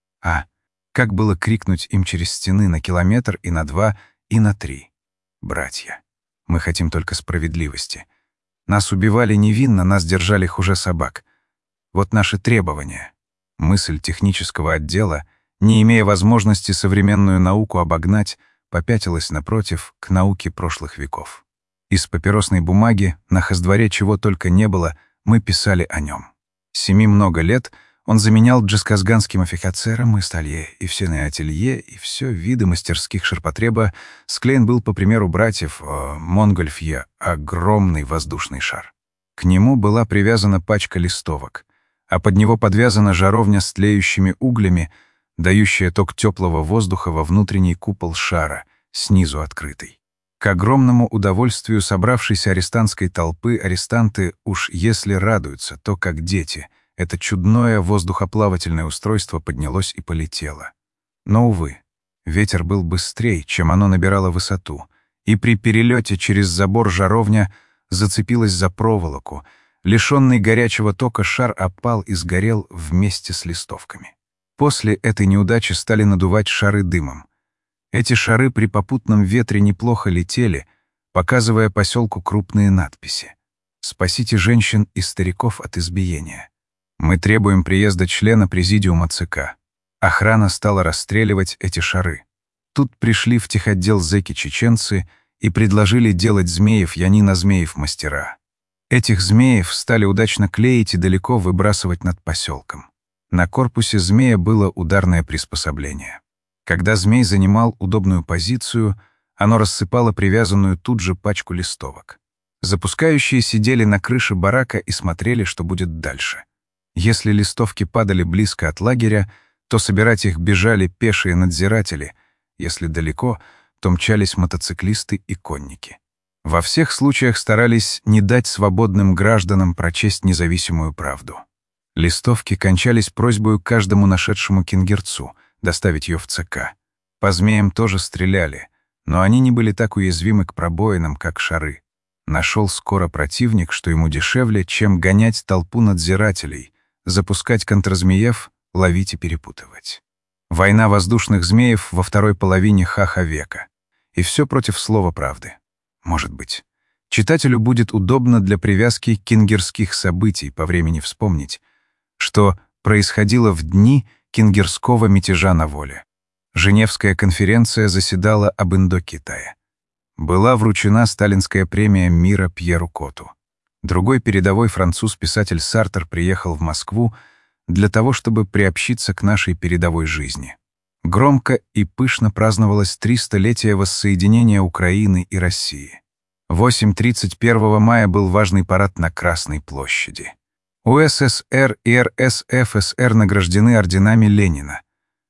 А как было крикнуть им через стены на километр и на два, и на три? Братья, мы хотим только справедливости. Нас убивали невинно, нас держали хуже собак. Вот наши требования. Мысль технического отдела, не имея возможности современную науку обогнать, попятилась, напротив, к науке прошлых веков. Из папиросной бумаги, на Хоздворе чего только не было, мы писали о нем. Семи много лет он заменял джесказганским офицером и сталье, и все на ателье, и все виды мастерских ширпотреба. Склеен был, по примеру братьев э, Монгольфье, огромный воздушный шар. К нему была привязана пачка листовок, а под него подвязана жаровня с тлеющими углями, дающая ток теплого воздуха во внутренний купол шара, снизу открытый. К огромному удовольствию собравшейся арестантской толпы арестанты уж если радуются, то как дети. Это чудное воздухоплавательное устройство поднялось и полетело. Но, увы, ветер был быстрее, чем оно набирало высоту, и при перелете через забор жаровня зацепилась за проволоку. Лишенный горячего тока шар опал и сгорел вместе с листовками. После этой неудачи стали надувать шары дымом. Эти шары при попутном ветре неплохо летели, показывая поселку крупные надписи. «Спасите женщин и стариков от избиения». Мы требуем приезда члена президиума ЦК. Охрана стала расстреливать эти шары. Тут пришли в техотдел зэки-чеченцы и предложили делать змеев Янина Змеев мастера. Этих змеев стали удачно клеить и далеко выбрасывать над поселком. На корпусе змея было ударное приспособление. Когда змей занимал удобную позицию, оно рассыпало привязанную тут же пачку листовок. Запускающие сидели на крыше барака и смотрели, что будет дальше. Если листовки падали близко от лагеря, то собирать их бежали пешие надзиратели, если далеко, то мчались мотоциклисты и конники. Во всех случаях старались не дать свободным гражданам прочесть независимую правду. Листовки кончались просьбой каждому нашедшему кенгерцу доставить ее в ЦК. По змеям тоже стреляли, но они не были так уязвимы к пробоинам, как шары. Нашел скоро противник, что ему дешевле, чем гонять толпу надзирателей, запускать контрзмеев, ловить и перепутывать. Война воздушных змеев во второй половине хаха века. И все против слова правды. Может быть. Читателю будет удобно для привязки кенгерских событий по времени вспомнить, что происходило в дни кенгерского мятежа на воле. Женевская конференция заседала об Индокитае. Была вручена сталинская премия мира Пьеру Коту. Другой передовой француз-писатель Сартер приехал в Москву для того, чтобы приобщиться к нашей передовой жизни. Громко и пышно праздновалось тристолетие воссоединения Украины и России. восемь тридцать первого мая был важный парад на Красной площади. У СССР и РСФСР награждены орденами Ленина.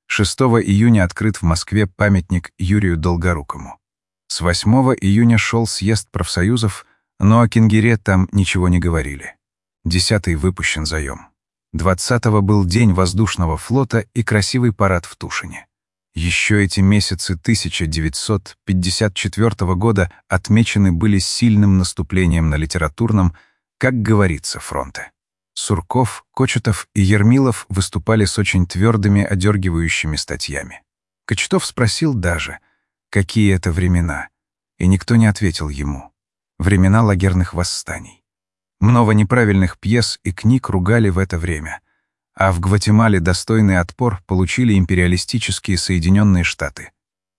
шестого июня открыт в Москве памятник Юрию Долгорукому. С восьмого июня шел съезд профсоюзов, но о Кенгире там ничего не говорили. десятый выпущен заем. двадцатого был День воздушного флота и красивый парад в Тушине. Еще эти месяцы тысяча девятьсот пятьдесят четвёртого года отмечены были сильным наступлением на литературном, как говорится, фронте. Сурков, Кочетов и Ермилов выступали с очень твердыми, одергивающими статьями. Кочетов спросил даже, какие это времена, и никто не ответил ему. Времена лагерных восстаний. Много неправильных пьес и книг ругали в это время, а в Гватемале достойный отпор получили империалистические Соединенные Штаты.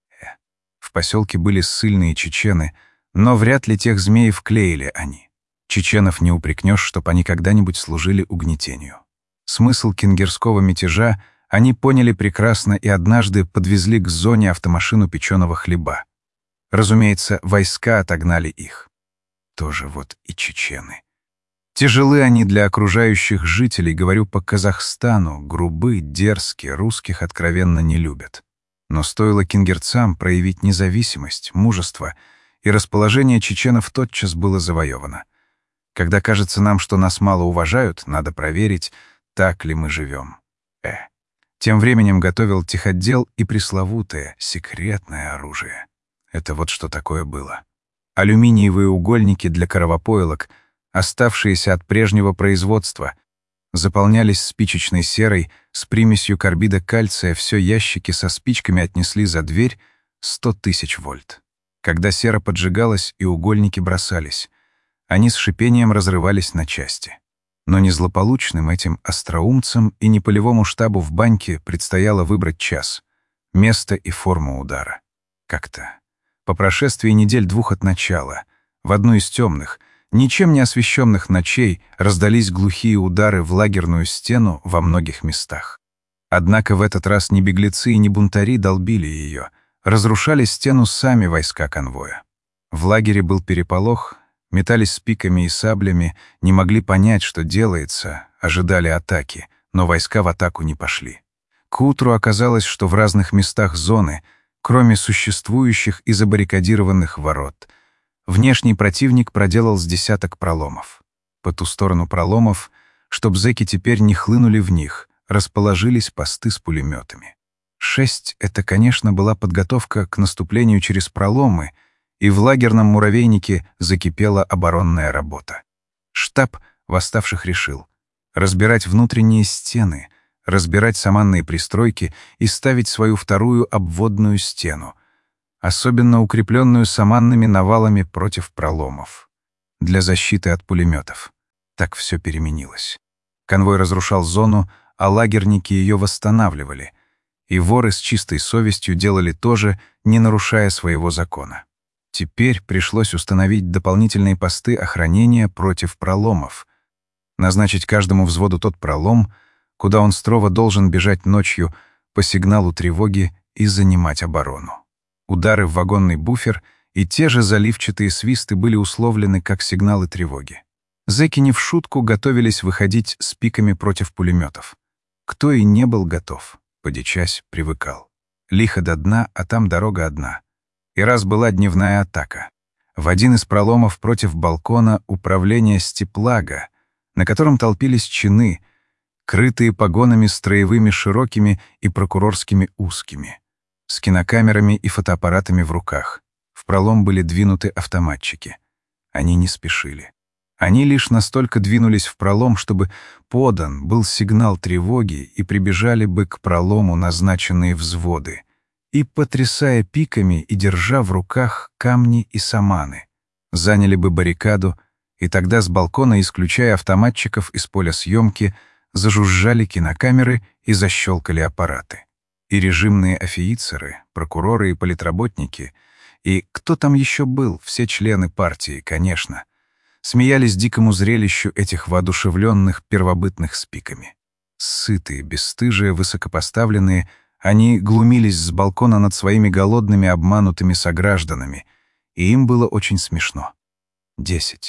В поселке были ссыльные чечены, но вряд ли тех змеев клеили они. Чеченов не упрекнешь, чтоб они когда-нибудь служили угнетению. Смысл кенгирского мятежа они поняли прекрасно и однажды подвезли к зоне автомашину печеного хлеба. Разумеется, войска отогнали их. Тоже вот и чечены. Тяжелы они для окружающих жителей, говорю по Казахстану, грубы, дерзкие, русских откровенно не любят. Но стоило кенгирцам проявить независимость, мужество, и расположение чеченов тотчас было завоевано. Когда кажется нам, что нас мало уважают, надо проверить, так ли мы живем. Э. Тем временем готовил техотдел и пресловутое, секретное оружие. Это вот что такое было. Алюминиевые угольники для коровопоилок, оставшиеся от прежнего производства, заполнялись спичечной серой с примесью карбида кальция, все ящики со спичками отнесли за дверь сто тысяч вольт. Когда сера поджигалась и угольники бросались, они с шипением разрывались на части. Но не злополучным этим остроумцам и не полевому штабу в баньке предстояло выбрать час, место и форму удара. Как-то. По прошествии недель двух от начала, в одну из темных, ничем не освещенных ночей раздались глухие удары в лагерную стену во многих местах. Однако в этот раз ни беглецы и ни бунтари долбили ее, разрушали стену сами войска конвоя. В лагере был переполох, метались с пиками и саблями, не могли понять, что делается, ожидали атаки, но войска в атаку не пошли. К утру оказалось, что в разных местах зоны, кроме существующих и забаррикадированных ворот, внешний противник проделал с десяток проломов. По ту сторону проломов, чтоб зэки теперь не хлынули в них, расположились посты с пулеметами. Шесть — это, конечно, была подготовка к наступлению через проломы, и в лагерном муравейнике закипела оборонная работа. Штаб восставших решил разбирать внутренние стены, разбирать саманные пристройки и ставить свою вторую обводную стену, особенно укрепленную саманными навалами против проломов, для защиты от пулеметов. Так все переменилось. Конвой разрушал зону, а лагерники ее восстанавливали, и воры с чистой совестью делали то же, не нарушая своего закона. Теперь пришлось установить дополнительные посты охранения против проломов, назначить каждому взводу тот пролом, куда он строго должен бежать ночью по сигналу тревоги и занимать оборону. Удары в вагонный буфер и те же заливчатые свисты были условлены как сигналы тревоги. Зэки не в шутку готовились выходить с пиками против пулеметов. Кто и не был готов, подичась, привыкал. Лихо до дна, а там дорога одна. И раз была дневная атака. В один из проломов против балкона управления Степлага, на котором толпились чины, крытые погонами строевыми широкими и прокурорскими узкими, с кинокамерами и фотоаппаратами в руках. В пролом были двинуты автоматчики. Они не спешили. Они лишь настолько двинулись в пролом, чтобы подан был сигнал тревоги и прибежали бы к пролому назначенные взводы, и, потрясая пиками и держа в руках камни и саманы, заняли бы баррикаду, и тогда с балкона, исключая автоматчиков из поля съемки, зажужжали кинокамеры и защелкали аппараты. И режимные офицеры, прокуроры и политработники, и кто там еще был, все члены партии, конечно, смеялись дикому зрелищу этих воодушевленных первобытных с пиками. Сытые, бесстыжие, высокопоставленные, они глумились с балкона над своими голодными, обманутыми согражданами, и им было очень смешно. Десять.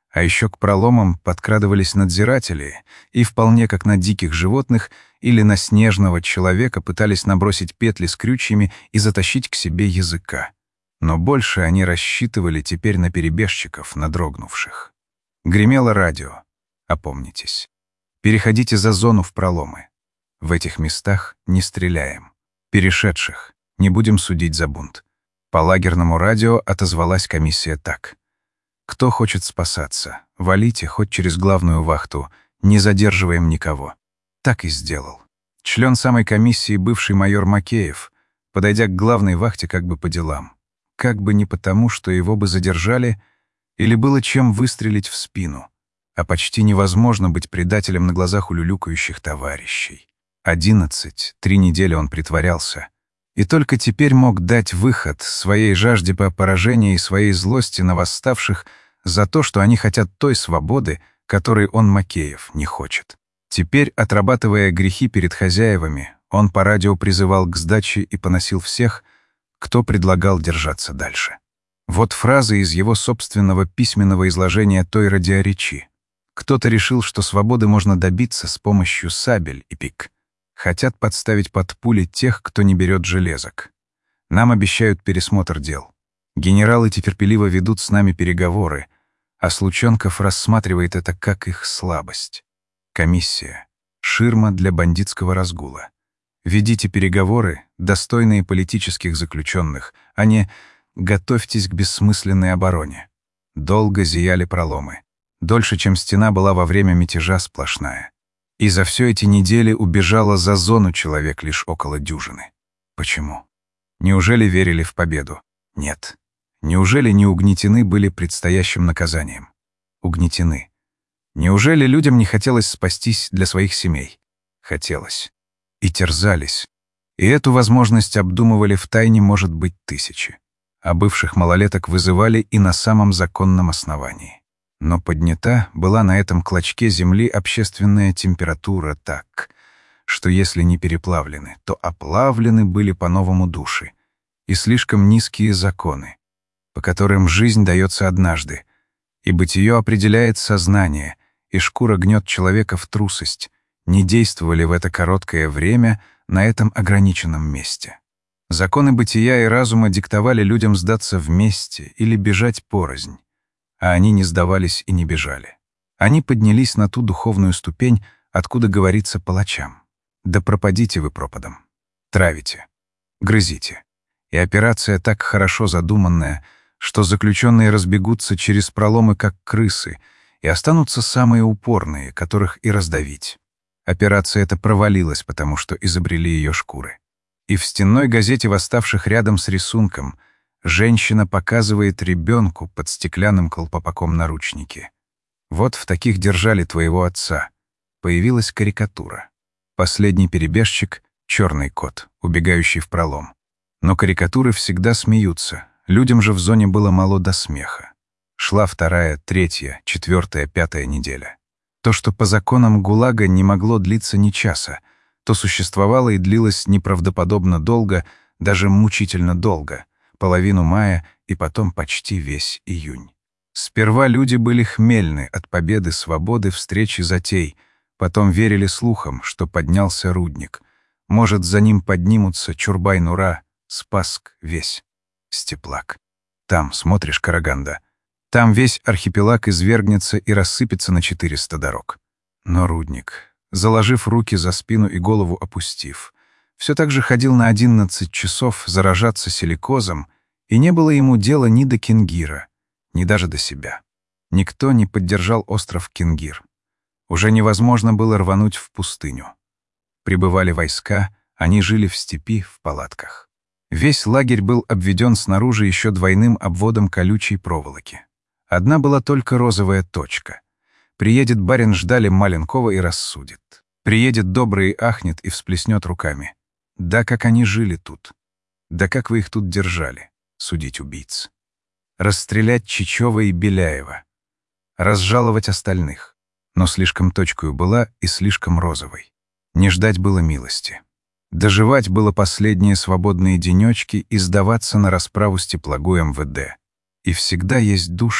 А еще к проломам подкрадывались надзиратели и, вполне как на диких животных или на снежного человека, пытались набросить петли с крючьями и затащить к себе языка. Но больше они рассчитывали теперь на перебежчиков, на дрогнувших. Гремело радио. Опомнитесь. Переходите за зону в проломы. В этих местах не стреляем. Перешедших не будем судить за бунт. По лагерному радио отозвалась комиссия так. Кто хочет спасаться, валите хоть через главную вахту, не задерживаем никого. Так и сделал. Член самой комиссии, бывший майор Макеев, подойдя к главной вахте как бы по делам. Как бы не потому, что его бы задержали, или было чем выстрелить в спину. А почти невозможно быть предателем на глазах у люлюкающих товарищей. Одиннадцать, три недели он притворялся. И только теперь мог дать выход своей жажде по поражению и своей злости на восставших за то, что они хотят той свободы, которой он, Макеев, не хочет. Теперь, отрабатывая грехи перед хозяевами, он по радио призывал к сдаче и поносил всех, кто предлагал держаться дальше. Вот фразы из его собственного письменного изложения той радиоречи. Кто-то решил, что свободы можно добиться с помощью сабель и пик. Хотят подставить под пули тех, кто не берет железок. Нам обещают пересмотр дел. Генералы терпеливо ведут с нами переговоры, а Слученков рассматривает это как их слабость. Комиссия. Ширма для бандитского разгула. Ведите переговоры, достойные политических заключенных, а не готовьтесь к бессмысленной обороне. Долго зияли проломы. Дольше, чем стена была во время мятежа сплошная. И за все эти недели убежало за зону человек лишь около дюжины. Почему? Неужели верили в победу? Нет. Неужели не угнетены были предстоящим наказанием? Угнетены. Неужели людям не хотелось спастись для своих семей? Хотелось. И терзались. И эту возможность обдумывали втайне, может быть, тысячи. А бывших малолеток вызывали и на самом законном основании. Но поднята была на этом клочке земли общественная температура так, что если не переплавлены, то оплавлены были по-новому души, и слишком низкие законы, по которым жизнь дается однажды, и бытие определяет сознание, и шкура гнет человека в трусость, не действовали в это короткое время на этом ограниченном месте. Законы бытия и разума диктовали людям сдаться вместе или бежать порознь. А они не сдавались и не бежали. Они поднялись на ту духовную ступень, откуда говорится палачам. Да пропадите вы пропадом. Травите. Грызите. И операция так хорошо задуманная, что заключенные разбегутся через проломы, как крысы, и останутся самые упорные, которых и раздавить. Операция эта провалилась, потому что изобрели ее шкуры. И в стенной газете восставших рядом с рисунком женщина показывает ребенку под стеклянным колпаком наручники. Вот в таких держали твоего отца. Появилась карикатура. Последний перебежчик — черный кот, убегающий в пролом. Но карикатуры всегда смеются. Людям же в зоне было мало до смеха. Шла вторая, третья, четвертая, пятая неделя. То, что по законам ГУЛАГа не могло длиться ни часа, то существовало и длилось неправдоподобно долго, даже мучительно долго, половину мая и потом почти весь июнь. Сперва люди были хмельны от победы, свободы, встречи, затей, потом верили слухам, что поднялся рудник. Может, за ним поднимутся Чурбай-Нура, Спасск весь, Степлак. Там, смотришь, Караганда, там весь архипелаг извергнется и рассыпется на четыреста дорог. Но рудник, заложив руки за спину и голову опустив, все так же ходил на одиннадцать часов заражаться силикозом, и не было ему дела ни до Кингира, ни даже до себя. Никто не поддержал остров Кингир. Уже невозможно было рвануть в пустыню. Прибывали войска, они жили в степи, в палатках. Весь лагерь был обведен снаружи еще двойным обводом колючей проволоки. Одна была только розовая точка. Приедет барин, ждали Маленкова и рассудит. Приедет добрый и ахнет и всплеснет руками. Да как они жили тут. Да как вы их тут держали, судить убийц. Расстрелять Чичева и Беляева. Разжаловать остальных. Но слишком точкою была и слишком розовой. Не ждать было милости. Доживать было последние свободные денечки и сдаваться на расправу с теплогу эм вэ дэ. И всегда есть души,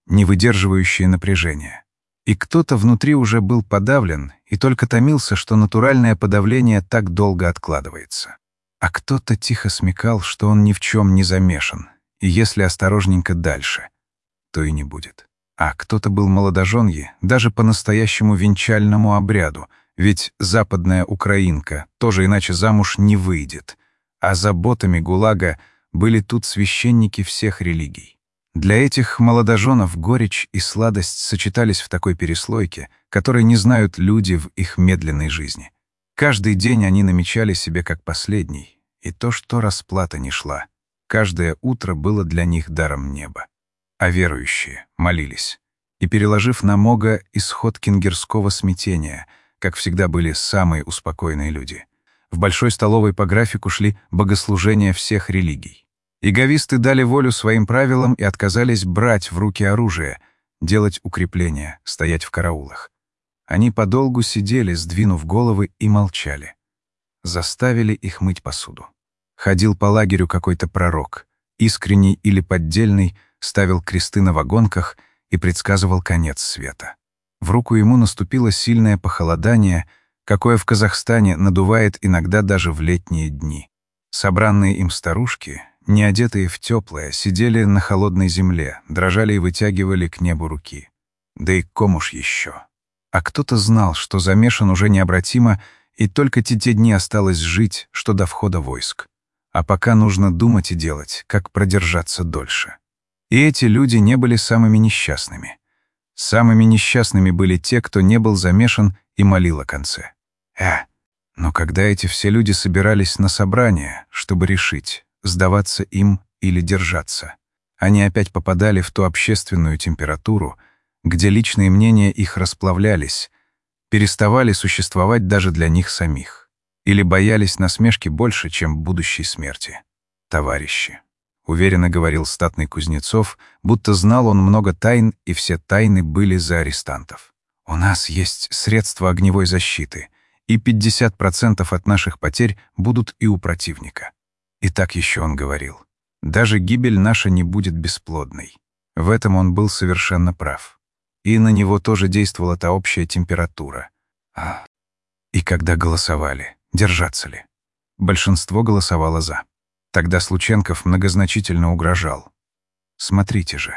не выдерживающие напряжения. И кто-то внутри уже был подавлен и только томился, что натуральное подавление так долго откладывается. А кто-то тихо смекал, что он ни в чем не замешан, и если осторожненько дальше, то и не будет. А кто-то был молодоженье даже по настоящему венчальному обряду, ведь западная украинка тоже иначе замуж не выйдет, а заботами ГУЛАГа были тут священники всех религий. Для этих молодоженов горечь и сладость сочетались в такой переслойке, которой не знают люди в их медленной жизни. Каждый день они намечали себе как последний, и то, что расплата не шла. Каждое утро было для них даром неба. А верующие молились. И, переложив на Мога исход кингерского смятения, как всегда были самые успокоенные люди, в большой столовой по графику шли богослужения всех религий. Иговисты дали волю своим правилам и отказались брать в руки оружие, делать укрепления, стоять в караулах. Они подолгу сидели, сдвинув головы, и молчали. Заставили их мыть посуду. Ходил по лагерю какой-то пророк, искренний или поддельный, ставил кресты на вагонках и предсказывал конец света. В руку ему наступило сильное похолодание, какое в Казахстане надувает иногда даже в летние дни. Собранные им старушки, не одетые в теплое, сидели на холодной земле, дрожали и вытягивали к небу руки. Да и кому ж еще? А кто-то знал, что замешан уже необратимо, и только те те дни осталось жить, что до входа войск. А пока нужно думать и делать, как продержаться дольше. И эти люди не были самыми несчастными. Самыми несчастными были те, кто не был замешан и молил о конце. Э, но когда эти все люди собирались на собрание, чтобы решить, сдаваться им или держаться, они опять попадали в ту общественную температуру, где личные мнения их расплавлялись, переставали существовать даже для них самих, или боялись насмешки больше, чем будущей смерти. «Товарищи», — уверенно говорил статный Кузнецов, будто знал он много тайн, и все тайны были за арестантов. «У нас есть средства огневой защиты, и пятьдесят процентов от наших потерь будут и у противника». И так еще он говорил. Даже гибель наша не будет бесплодной. В этом он был совершенно прав. И на него тоже действовала та общая температура. А. И когда голосовали, держаться ли? Большинство голосовало «за». Тогда Слученков многозначительно угрожал. Смотрите же.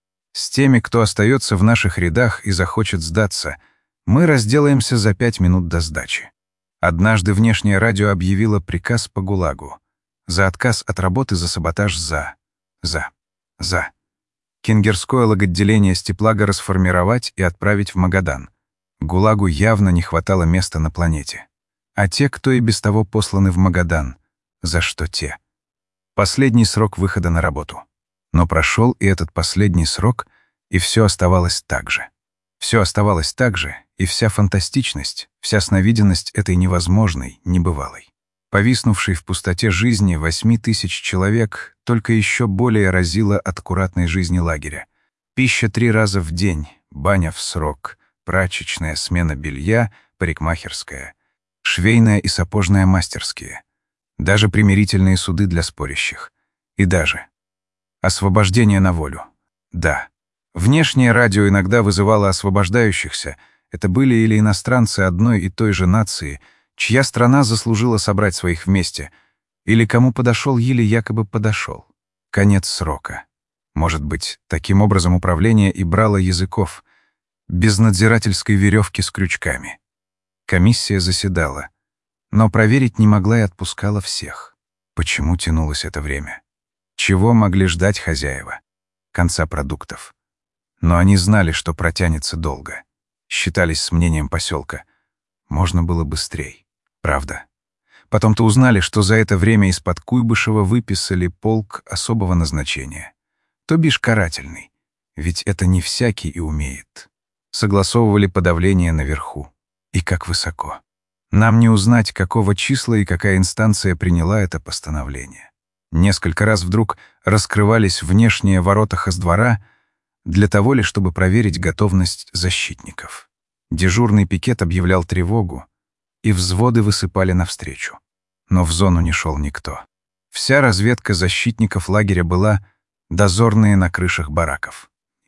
С теми, кто остается в наших рядах и захочет сдаться, мы разделаемся за пять минут до сдачи. Однажды внешнее радио объявило приказ по ГУЛАГу. За отказ от работы, за саботаж «за». За. За. Кингерское лаготделение Степлага расформировать и отправить в Магадан. ГУЛАГу явно не хватало места на планете. А те, кто и без того посланы в Магадан, за что те? Последний срок выхода на работу. Но прошел и этот последний срок, и все оставалось так же. Все оставалось так же, и вся фантастичность, вся сновиденность этой невозможной, небывалой. Повиснувшей в пустоте жизни восьми тысяч человек только еще более разила от аккуратной жизни лагеря. Пища три раза в день, баня в срок, прачечная, смена белья, парикмахерская, швейная и сапожная мастерские, даже примирительные суды для спорящих. И даже освобождение на волю. Да, внешнее радио иногда вызывало освобождающихся. Это были или иностранцы одной и той же нации, чья страна заслужила собрать своих вместе, или кому подошел еле якобы подошел. Конец срока. Может быть, таким образом управление и брало языков, без надзирательской веревки с крючками. Комиссия заседала, но проверить не могла и отпускала всех. Почему тянулось это время? Чего могли ждать хозяева? Конца продуктов. Но они знали, что протянется долго. Считались с мнением поселка. Можно было быстрей. Правда. Потом-то узнали, что за это время из-под Куйбышева выписали полк особого назначения. То бишь карательный. Ведь это не всякий и умеет. Согласовывали подавление наверху. И как высоко. Нам не узнать, какого числа и какая инстанция приняла это постановление. Несколько раз вдруг раскрывались внешние ворота хоздвора для того ли, чтобы проверить готовность защитников. Дежурный пикет объявлял тревогу, и взводы высыпали навстречу. Но в зону не шел никто. Вся разведка защитников лагеря была дозорные на крышах бараков.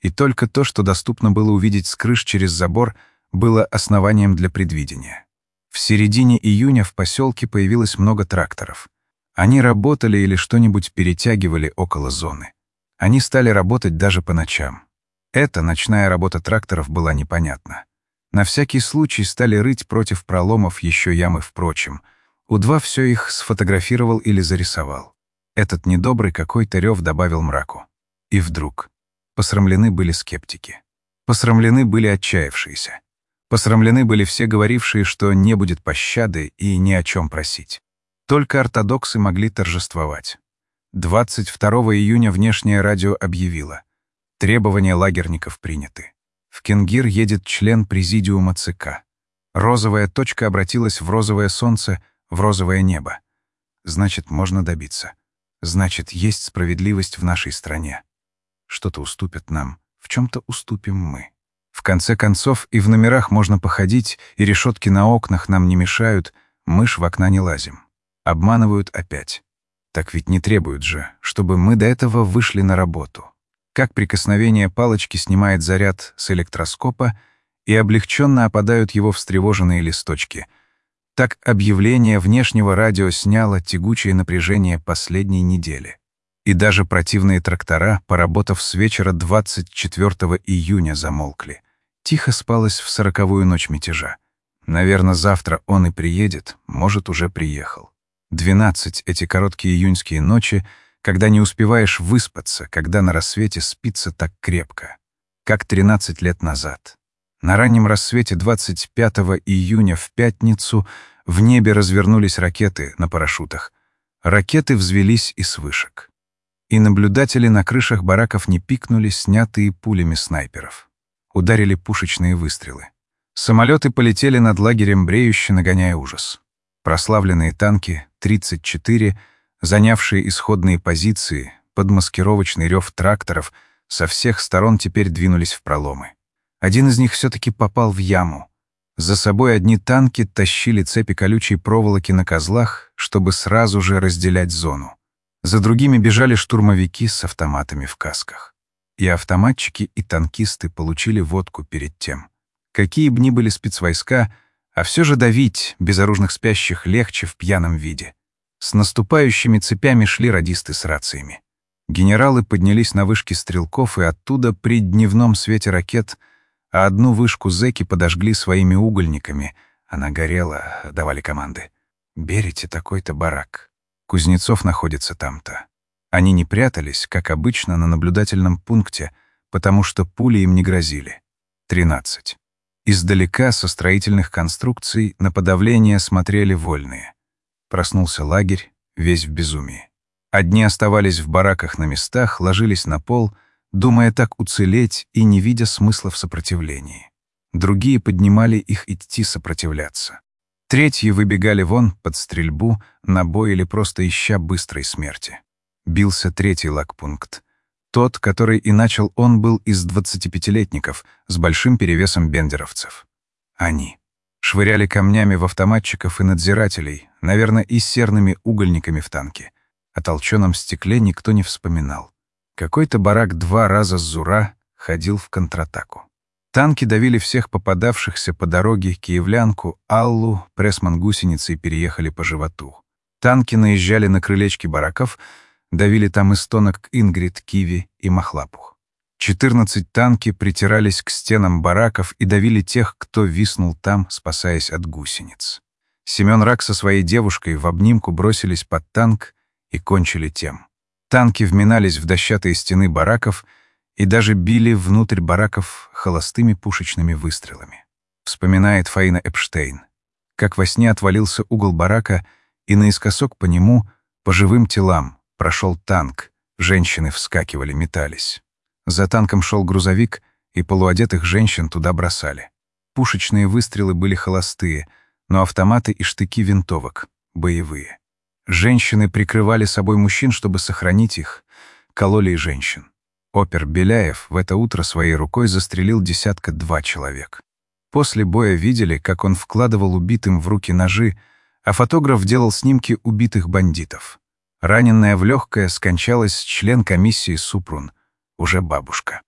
И только то, что доступно было увидеть с крыш через забор, было основанием для предвидения. В середине июня в поселке появилось много тракторов. Они работали или что-нибудь перетягивали около зоны. Они стали работать даже по ночам. Эта ночная работа тракторов была непонятна. На всякий случай стали рыть против проломов еще ямы впрочем. У-два все их сфотографировал или зарисовал. Этот недобрый какой-то рев добавил мраку. И вдруг посрамлены были скептики. Посрамлены были отчаявшиеся. Посрамлены были все говорившие, что не будет пощады и ни о чем просить. Только ортодоксы могли торжествовать. двадцать второго июня внешнее радио объявило: требования лагерников приняты. В Кенгир едет член президиума ЦК. Розовая точка обратилась в розовое солнце, в розовое небо. Значит, можно добиться. Значит, есть справедливость в нашей стране. Что-то уступят нам, в чем-то уступим мы. В конце концов, и в номерах можно походить, и решетки на окнах нам не мешают, мы ж в окна не лазим. Обманывают опять. Так ведь не требуют же, чтобы мы до этого вышли на работу. Как прикосновение палочки снимает заряд с электроскопа, и облегченно опадают его встревоженные листочки, так объявление внешнего радио сняло тягучее напряжение последней недели. И даже противные трактора, поработав с вечера двадцать четвёртого июня, замолкли. Тихо спалось в сороковую ночь мятежа. Наверное, завтра он и приедет, может, уже приехал. Двенадцать эти короткие июньские ночи, когда не успеваешь выспаться, когда на рассвете спится так крепко. Как тринадцать лет назад. На раннем рассвете двадцать пятого июня в пятницу в небе развернулись ракеты на парашютах. Ракеты взвелись из вышек. И наблюдатели на крышах бараков не пикнули, снятые пулями снайперов. Ударили пушечные выстрелы. Самолеты полетели над лагерем бреюще, нагоняя ужас. Прославленные танки, тридцать четыре, занявшие исходные позиции, под маскировочный рев тракторов, со всех сторон теперь двинулись в проломы. Один из них все-таки попал в яму. За собой одни танки тащили цепи колючей проволоки на козлах, чтобы сразу же разделять зону. За другими бежали штурмовики с автоматами в касках. И автоматчики, и танкисты получили водку перед тем. Какие б ни были спецвойска, а все же давить безоружных спящих легче в пьяном виде. С наступающими цепями шли радисты с рациями. Генералы поднялись на вышки стрелков, и оттуда при дневном свете ракет, а одну вышку зэки подожгли своими угольниками. Она горела, давали команды. «Берите такой-то барак. Кузнецов находится там-то». Они не прятались, как обычно, на наблюдательном пункте, потому что пули им не грозили. тринадцать. Издалека, со строительных конструкций, на подавление смотрели вольные. Проснулся лагерь, весь в безумии. Одни оставались в бараках на местах, ложились на пол, думая так уцелеть и не видя смысла в сопротивлении. Другие поднимали их идти сопротивляться. Третьи выбегали вон под стрельбу, на бой или просто ища быстрой смерти. Бился третий лагпункт. Тот, который и начал он, был из двадцатипятилетников с большим перевесом бендеровцев. Они швыряли камнями в автоматчиков и надзирателей, наверное, и серными угольниками в танки. О толченом стекле никто не вспоминал. Какой-то барак два раза с Зура ходил в контратаку. Танки давили всех попадавшихся по дороге, киевлянку, Аллу, пресс-мангусеницей переехали по животу. Танки наезжали на крылечки бараков, давили там из тонок Ингрид, Киви и Махлапух. Четырнадцать танки притирались к стенам бараков и давили тех, кто виснул там, спасаясь от гусениц. Семен Рак со своей девушкой в обнимку бросились под танк и кончили тем. Танки вминались в дощатые стены бараков и даже били внутрь бараков холостыми пушечными выстрелами. Вспоминает Фаина Эпштейн, как во сне отвалился угол барака, и наискосок по нему, по живым телам, прошел танк, женщины вскакивали, метались. За танком шел грузовик, и полуодетых женщин туда бросали. Пушечные выстрелы были холостые, но автоматы и штыки винтовок — боевые. Женщины прикрывали собой мужчин, чтобы сохранить их, кололи и женщин. Опер Беляев в это утро своей рукой застрелил десятка-два человек. После боя видели, как он вкладывал убитым в руки ножи, а фотограф делал снимки убитых бандитов. Раненная в легкое скончалась член комиссии Супрун, уже бабушка.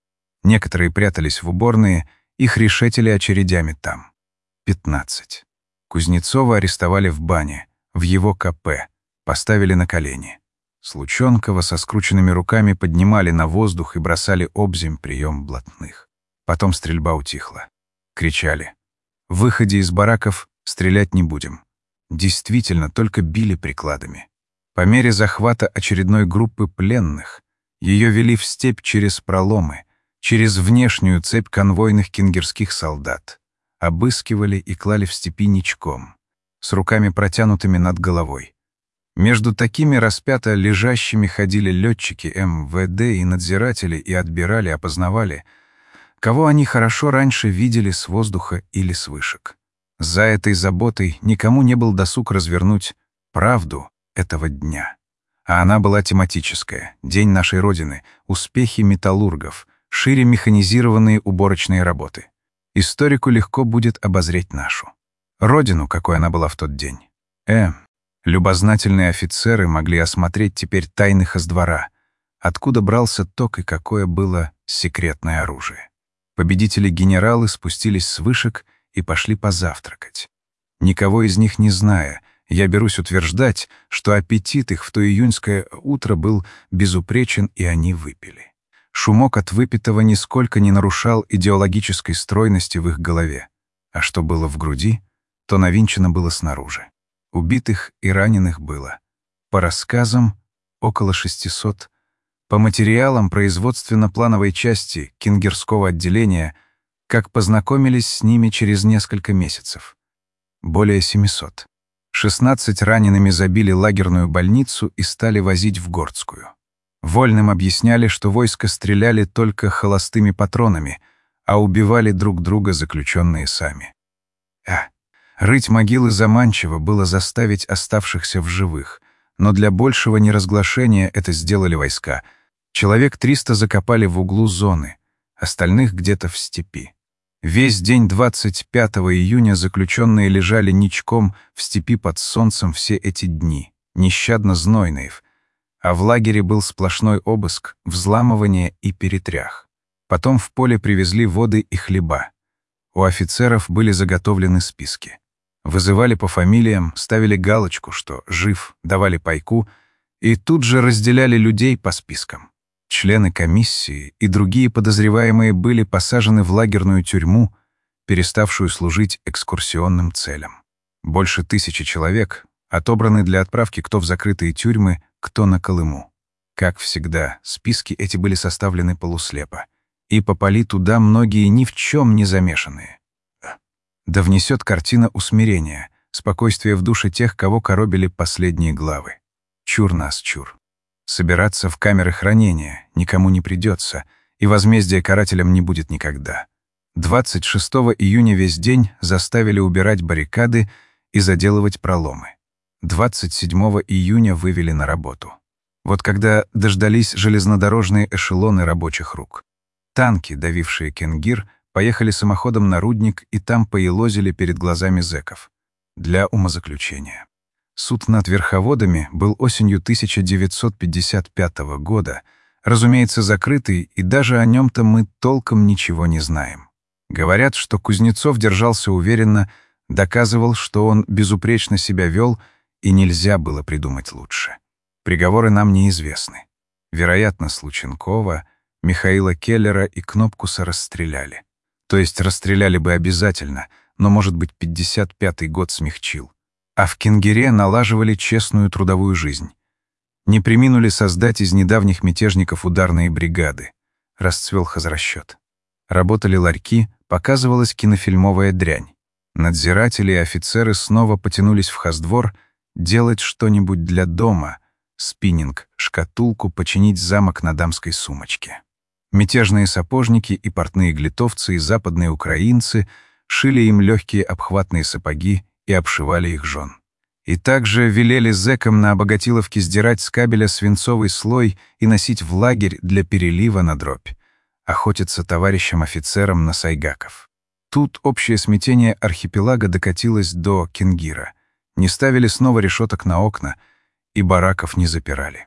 Некоторые прятались в уборные, их решетили очередями там. пятнадцать. Кузнецова арестовали в бане, в его КП, поставили на колени. Слученкова со скрученными руками поднимали на воздух и бросали обземь прием блатных. Потом стрельба утихла. Кричали: «В выходе из бараков стрелять не будем». Действительно, только били прикладами. По мере захвата очередной группы пленных ее вели в степь через проломы, через внешнюю цепь конвойных кенгирских солдат. Обыскивали и клали в степи ничком, с руками протянутыми над головой. Между такими распято лежащими ходили летчики эм вэ дэ и надзиратели и отбирали, опознавали, кого они хорошо раньше видели с воздуха или с вышек. За этой заботой никому не был досуг развернуть правду этого дня. А она была тематическая: День нашей Родины, успехи металлургов, шире механизированные уборочные работы. Историку легко будет обозреть нашу Родину, какой она была в тот день. Э, любознательные офицеры могли осмотреть теперь тайны хоздвора, откуда брался ток и какое было секретное оружие. Победители-генералы спустились с вышек и пошли позавтракать. Никого из них не зная, я берусь утверждать, что аппетит их в то июньское утро был безупречен, и они выпили. Шумок от выпитого нисколько не нарушал идеологической стройности в их голове. А что было в груди, то навинчено было снаружи. Убитых и раненых было, по рассказам, около шестисот, по материалам производственно-плановой части кенгирского отделения, как познакомились с ними через несколько месяцев. Более семисот. шестнадцать ранеными забили лагерную больницу и стали возить в Гордскую. Вольным объясняли, что войска стреляли только холостыми патронами, а убивали друг друга заключенные сами. А, рыть могилы заманчиво было заставить оставшихся в живых, но для большего неразглашения это сделали войска. Человек триста закопали в углу зоны, остальных где-то в степи. Весь день двадцать пятого июня заключенные лежали ничком в степи под солнцем все эти дни, нещадно знойные, а в лагере был сплошной обыск, взламывание и перетрях. Потом в поле привезли воды и хлеба. У офицеров были заготовлены списки. Вызывали по фамилиям, ставили галочку, что жив, давали пайку, и тут же разделяли людей по спискам. Члены комиссии и другие подозреваемые были посажены в лагерную тюрьму, переставшую служить экскурсионным целям. Больше тысячи человек отобраны для отправки кто в закрытые тюрьмы, кто на Колыму. Как всегда, списки эти были составлены полуслепо, и попали туда многие ни в чем не замешанные. Да внесет картина усмирения, спокойствие в душе тех, кого коробили последние главы. Чур нас, чур. Собираться в камеры хранения никому не придется, и возмездия карателям не будет никогда. двадцать шестого июня весь день заставили убирать баррикады и заделывать проломы. двадцать седьмого июня вывели на работу. Вот когда дождались железнодорожные эшелоны рабочих рук. Танки, давившие Кенгир, поехали самоходом на рудник и там поелозили перед глазами зэков. Для умозаключения. Суд над верховодами был осенью тысяча девятьсот пятьдесят пятого года, разумеется, закрытый, и даже о нем-то мы толком ничего не знаем. Говорят, что Кузнецов держался уверенно, доказывал, что он безупречно себя вел, и нельзя было придумать лучше. Приговоры нам неизвестны. Вероятно, Слученкова, Михаила Келлера и Кнопкуса расстреляли. То есть расстреляли бы обязательно, но, может быть, пятьдесят пятый год смягчил. А в Кенгире налаживали честную трудовую жизнь. Не преминули создать из недавних мятежников ударные бригады. Расцвел хозрасчет. Работали ларьки, показывалась кинофильмовая дрянь. Надзиратели и офицеры снова потянулись в хоздвор делать что-нибудь для дома, спиннинг, шкатулку, починить замок на дамской сумочке. Мятежные сапожники и портные глитовцы и западные украинцы шили им легкие обхватные сапоги и обшивали их жен. И также велели зэкам на обогатиловке сдирать с кабеля свинцовый слой и носить в лагерь для перелива на дробь, охотиться товарищам-офицерам на сайгаков. Тут общее смятение архипелага докатилось до Кенгира. Не ставили снова решеток на окна и бараков не запирали.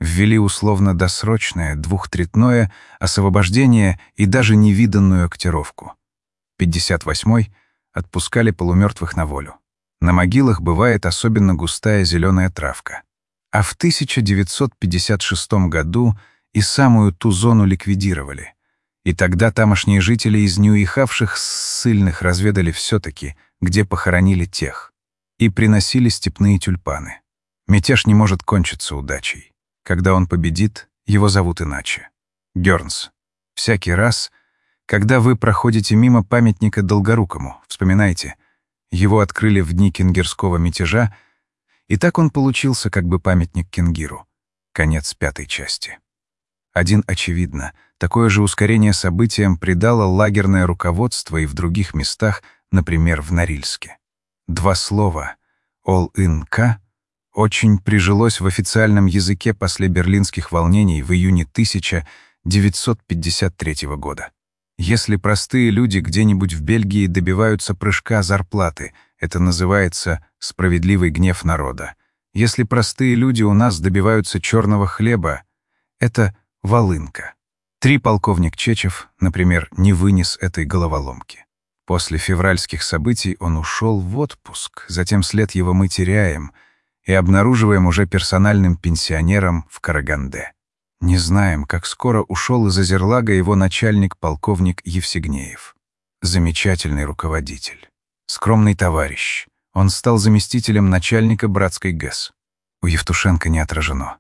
Ввели условно-досрочное, двухтретное освобождение и даже невиданную актировку. пятьдесят восьмой отпускали полумертвых на волю. На могилах бывает особенно густая зеленая травка. А в тысяча девятьсот пятьдесят шестом году и самую ту зону ликвидировали. И тогда тамошние жители из неуехавших ссыльных разведали все-таки, где похоронили тех, и приносили степные тюльпаны. Мятеж не может кончиться удачей. Когда он победит, его зовут иначе. Гёрнс. Всякий раз, когда вы проходите мимо памятника Долгорукому, вспоминайте, его открыли в дни кенгирского мятежа, и так он получился как бы памятник Кенгиру. Конец пятой части. Один очевидно, такое же ускорение событиям придало лагерное руководство и в других местах, например, в Норильске. Два слова «All-in-K» очень прижилось в официальном языке после берлинских волнений в июне тысяча девятьсот пятьдесят третьего года. Если простые люди где-нибудь в Бельгии добиваются прыжка зарплаты, это называется «справедливый гнев народа». Если простые люди у нас добиваются черного хлеба, это волынка. Три полковник Чечев, например, не вынес этой головоломки. После февральских событий он ушел в отпуск, затем след его мы теряем и обнаруживаем уже персональным пенсионером в Караганде. Не знаем, как скоро ушел из Азерлага его начальник полковник Евсигнеев. Замечательный руководитель. Скромный товарищ. Он стал заместителем начальника братской ГЭС. У Евтушенко не отражено.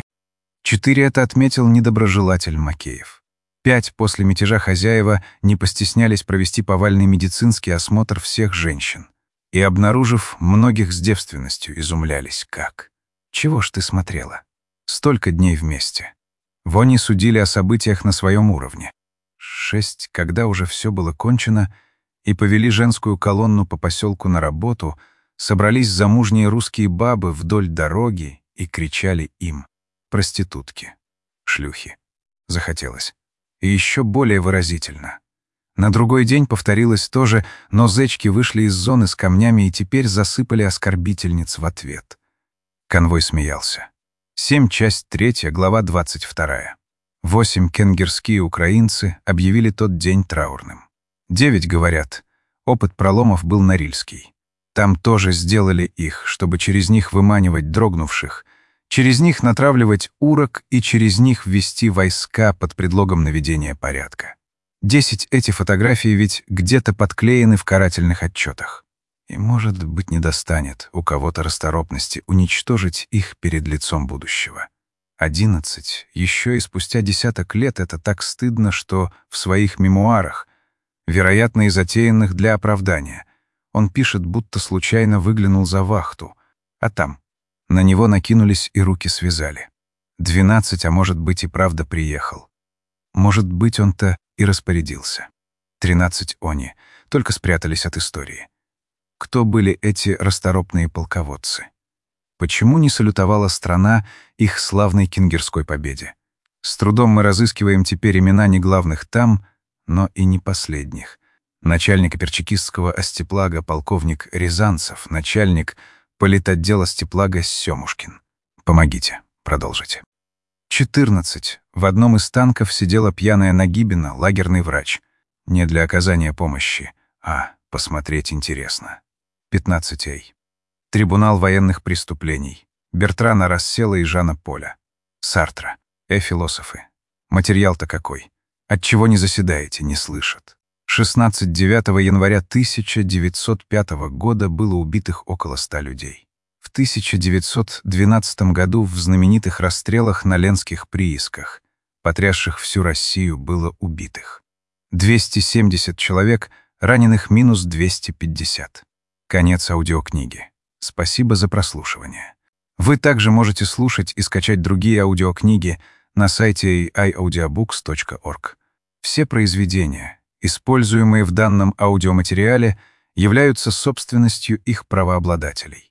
Четыре это отметил недоброжелатель Макеев. Пять после мятежа хозяева не постеснялись провести повальный медицинский осмотр всех женщин. И, обнаружив многих с девственностью, изумлялись. Как? Чего ж ты смотрела? Столько дней вместе. Вони судили о событиях на своем уровне. Шесть, когда уже все было кончено, и повели женскую колонну по поселку на работу, собрались замужние русские бабы вдоль дороги и кричали им. Проститутки. Шлюхи. Захотелось. И еще более выразительно. На другой день повторилось то же, но зечки вышли из зоны с камнями и теперь засыпали оскорбительниц в ответ. Конвой смеялся. Семь, часть третья, глава двадцать вторая. Восемь кенгирские украинцы объявили тот день траурным. Девять, говорят, опыт проломов был норильский. Там тоже сделали их, чтобы через них выманивать дрогнувших, через них натравливать урок и через них ввести войска под предлогом наведения порядка. Десять эти фотографии ведь где-то подклеены в карательных отчетах. И, может быть, не достанет у кого-то расторопности уничтожить их перед лицом будущего. Одиннадцать, еще и спустя десяток лет, это так стыдно, что в своих мемуарах, вероятно, и затеянных для оправдания, он пишет, будто случайно выглянул за вахту, а там на него накинулись и руки связали. Двенадцать, а может быть, и правда приехал. Может быть, он-то и распорядился. Тринадцать они, только спрятались от истории. Кто были эти расторопные полководцы? Почему не салютовала страна их славной кенгирской победе? С трудом мы разыскиваем теперь имена не главных там, но и не последних. Начальник оперчекистского Остеплага полковник Рязанцев, начальник политотдела Степлага Семушкин. Помогите, продолжите. четырнадцать. В одном из танков сидела пьяная Нагибина, лагерный врач. Не для оказания помощи, а посмотреть интересно. пятнадцать. Эй. Трибунал военных преступлений. Бертрана Рассела и Жана Поля. Сартра. Э, философы. Материал-то какой. Отчего не заседаете, не слышат. шестнадцатого девятого января тысяча девятьсот пятого года было убитых около ста людей. В тысяча девятьсот двенадцатом году в знаменитых расстрелах на Ленских приисках, потрясших всю Россию, было убитых. двести семьдесят человек, раненых минус двести пятьдесят. Конец аудиокниги. Спасибо за прослушивание. Вы также можете слушать и скачать другие аудиокниги на сайте эй ай аудиобукс точка орг. Все произведения, используемые в данном аудиоматериале, являются собственностью их правообладателей.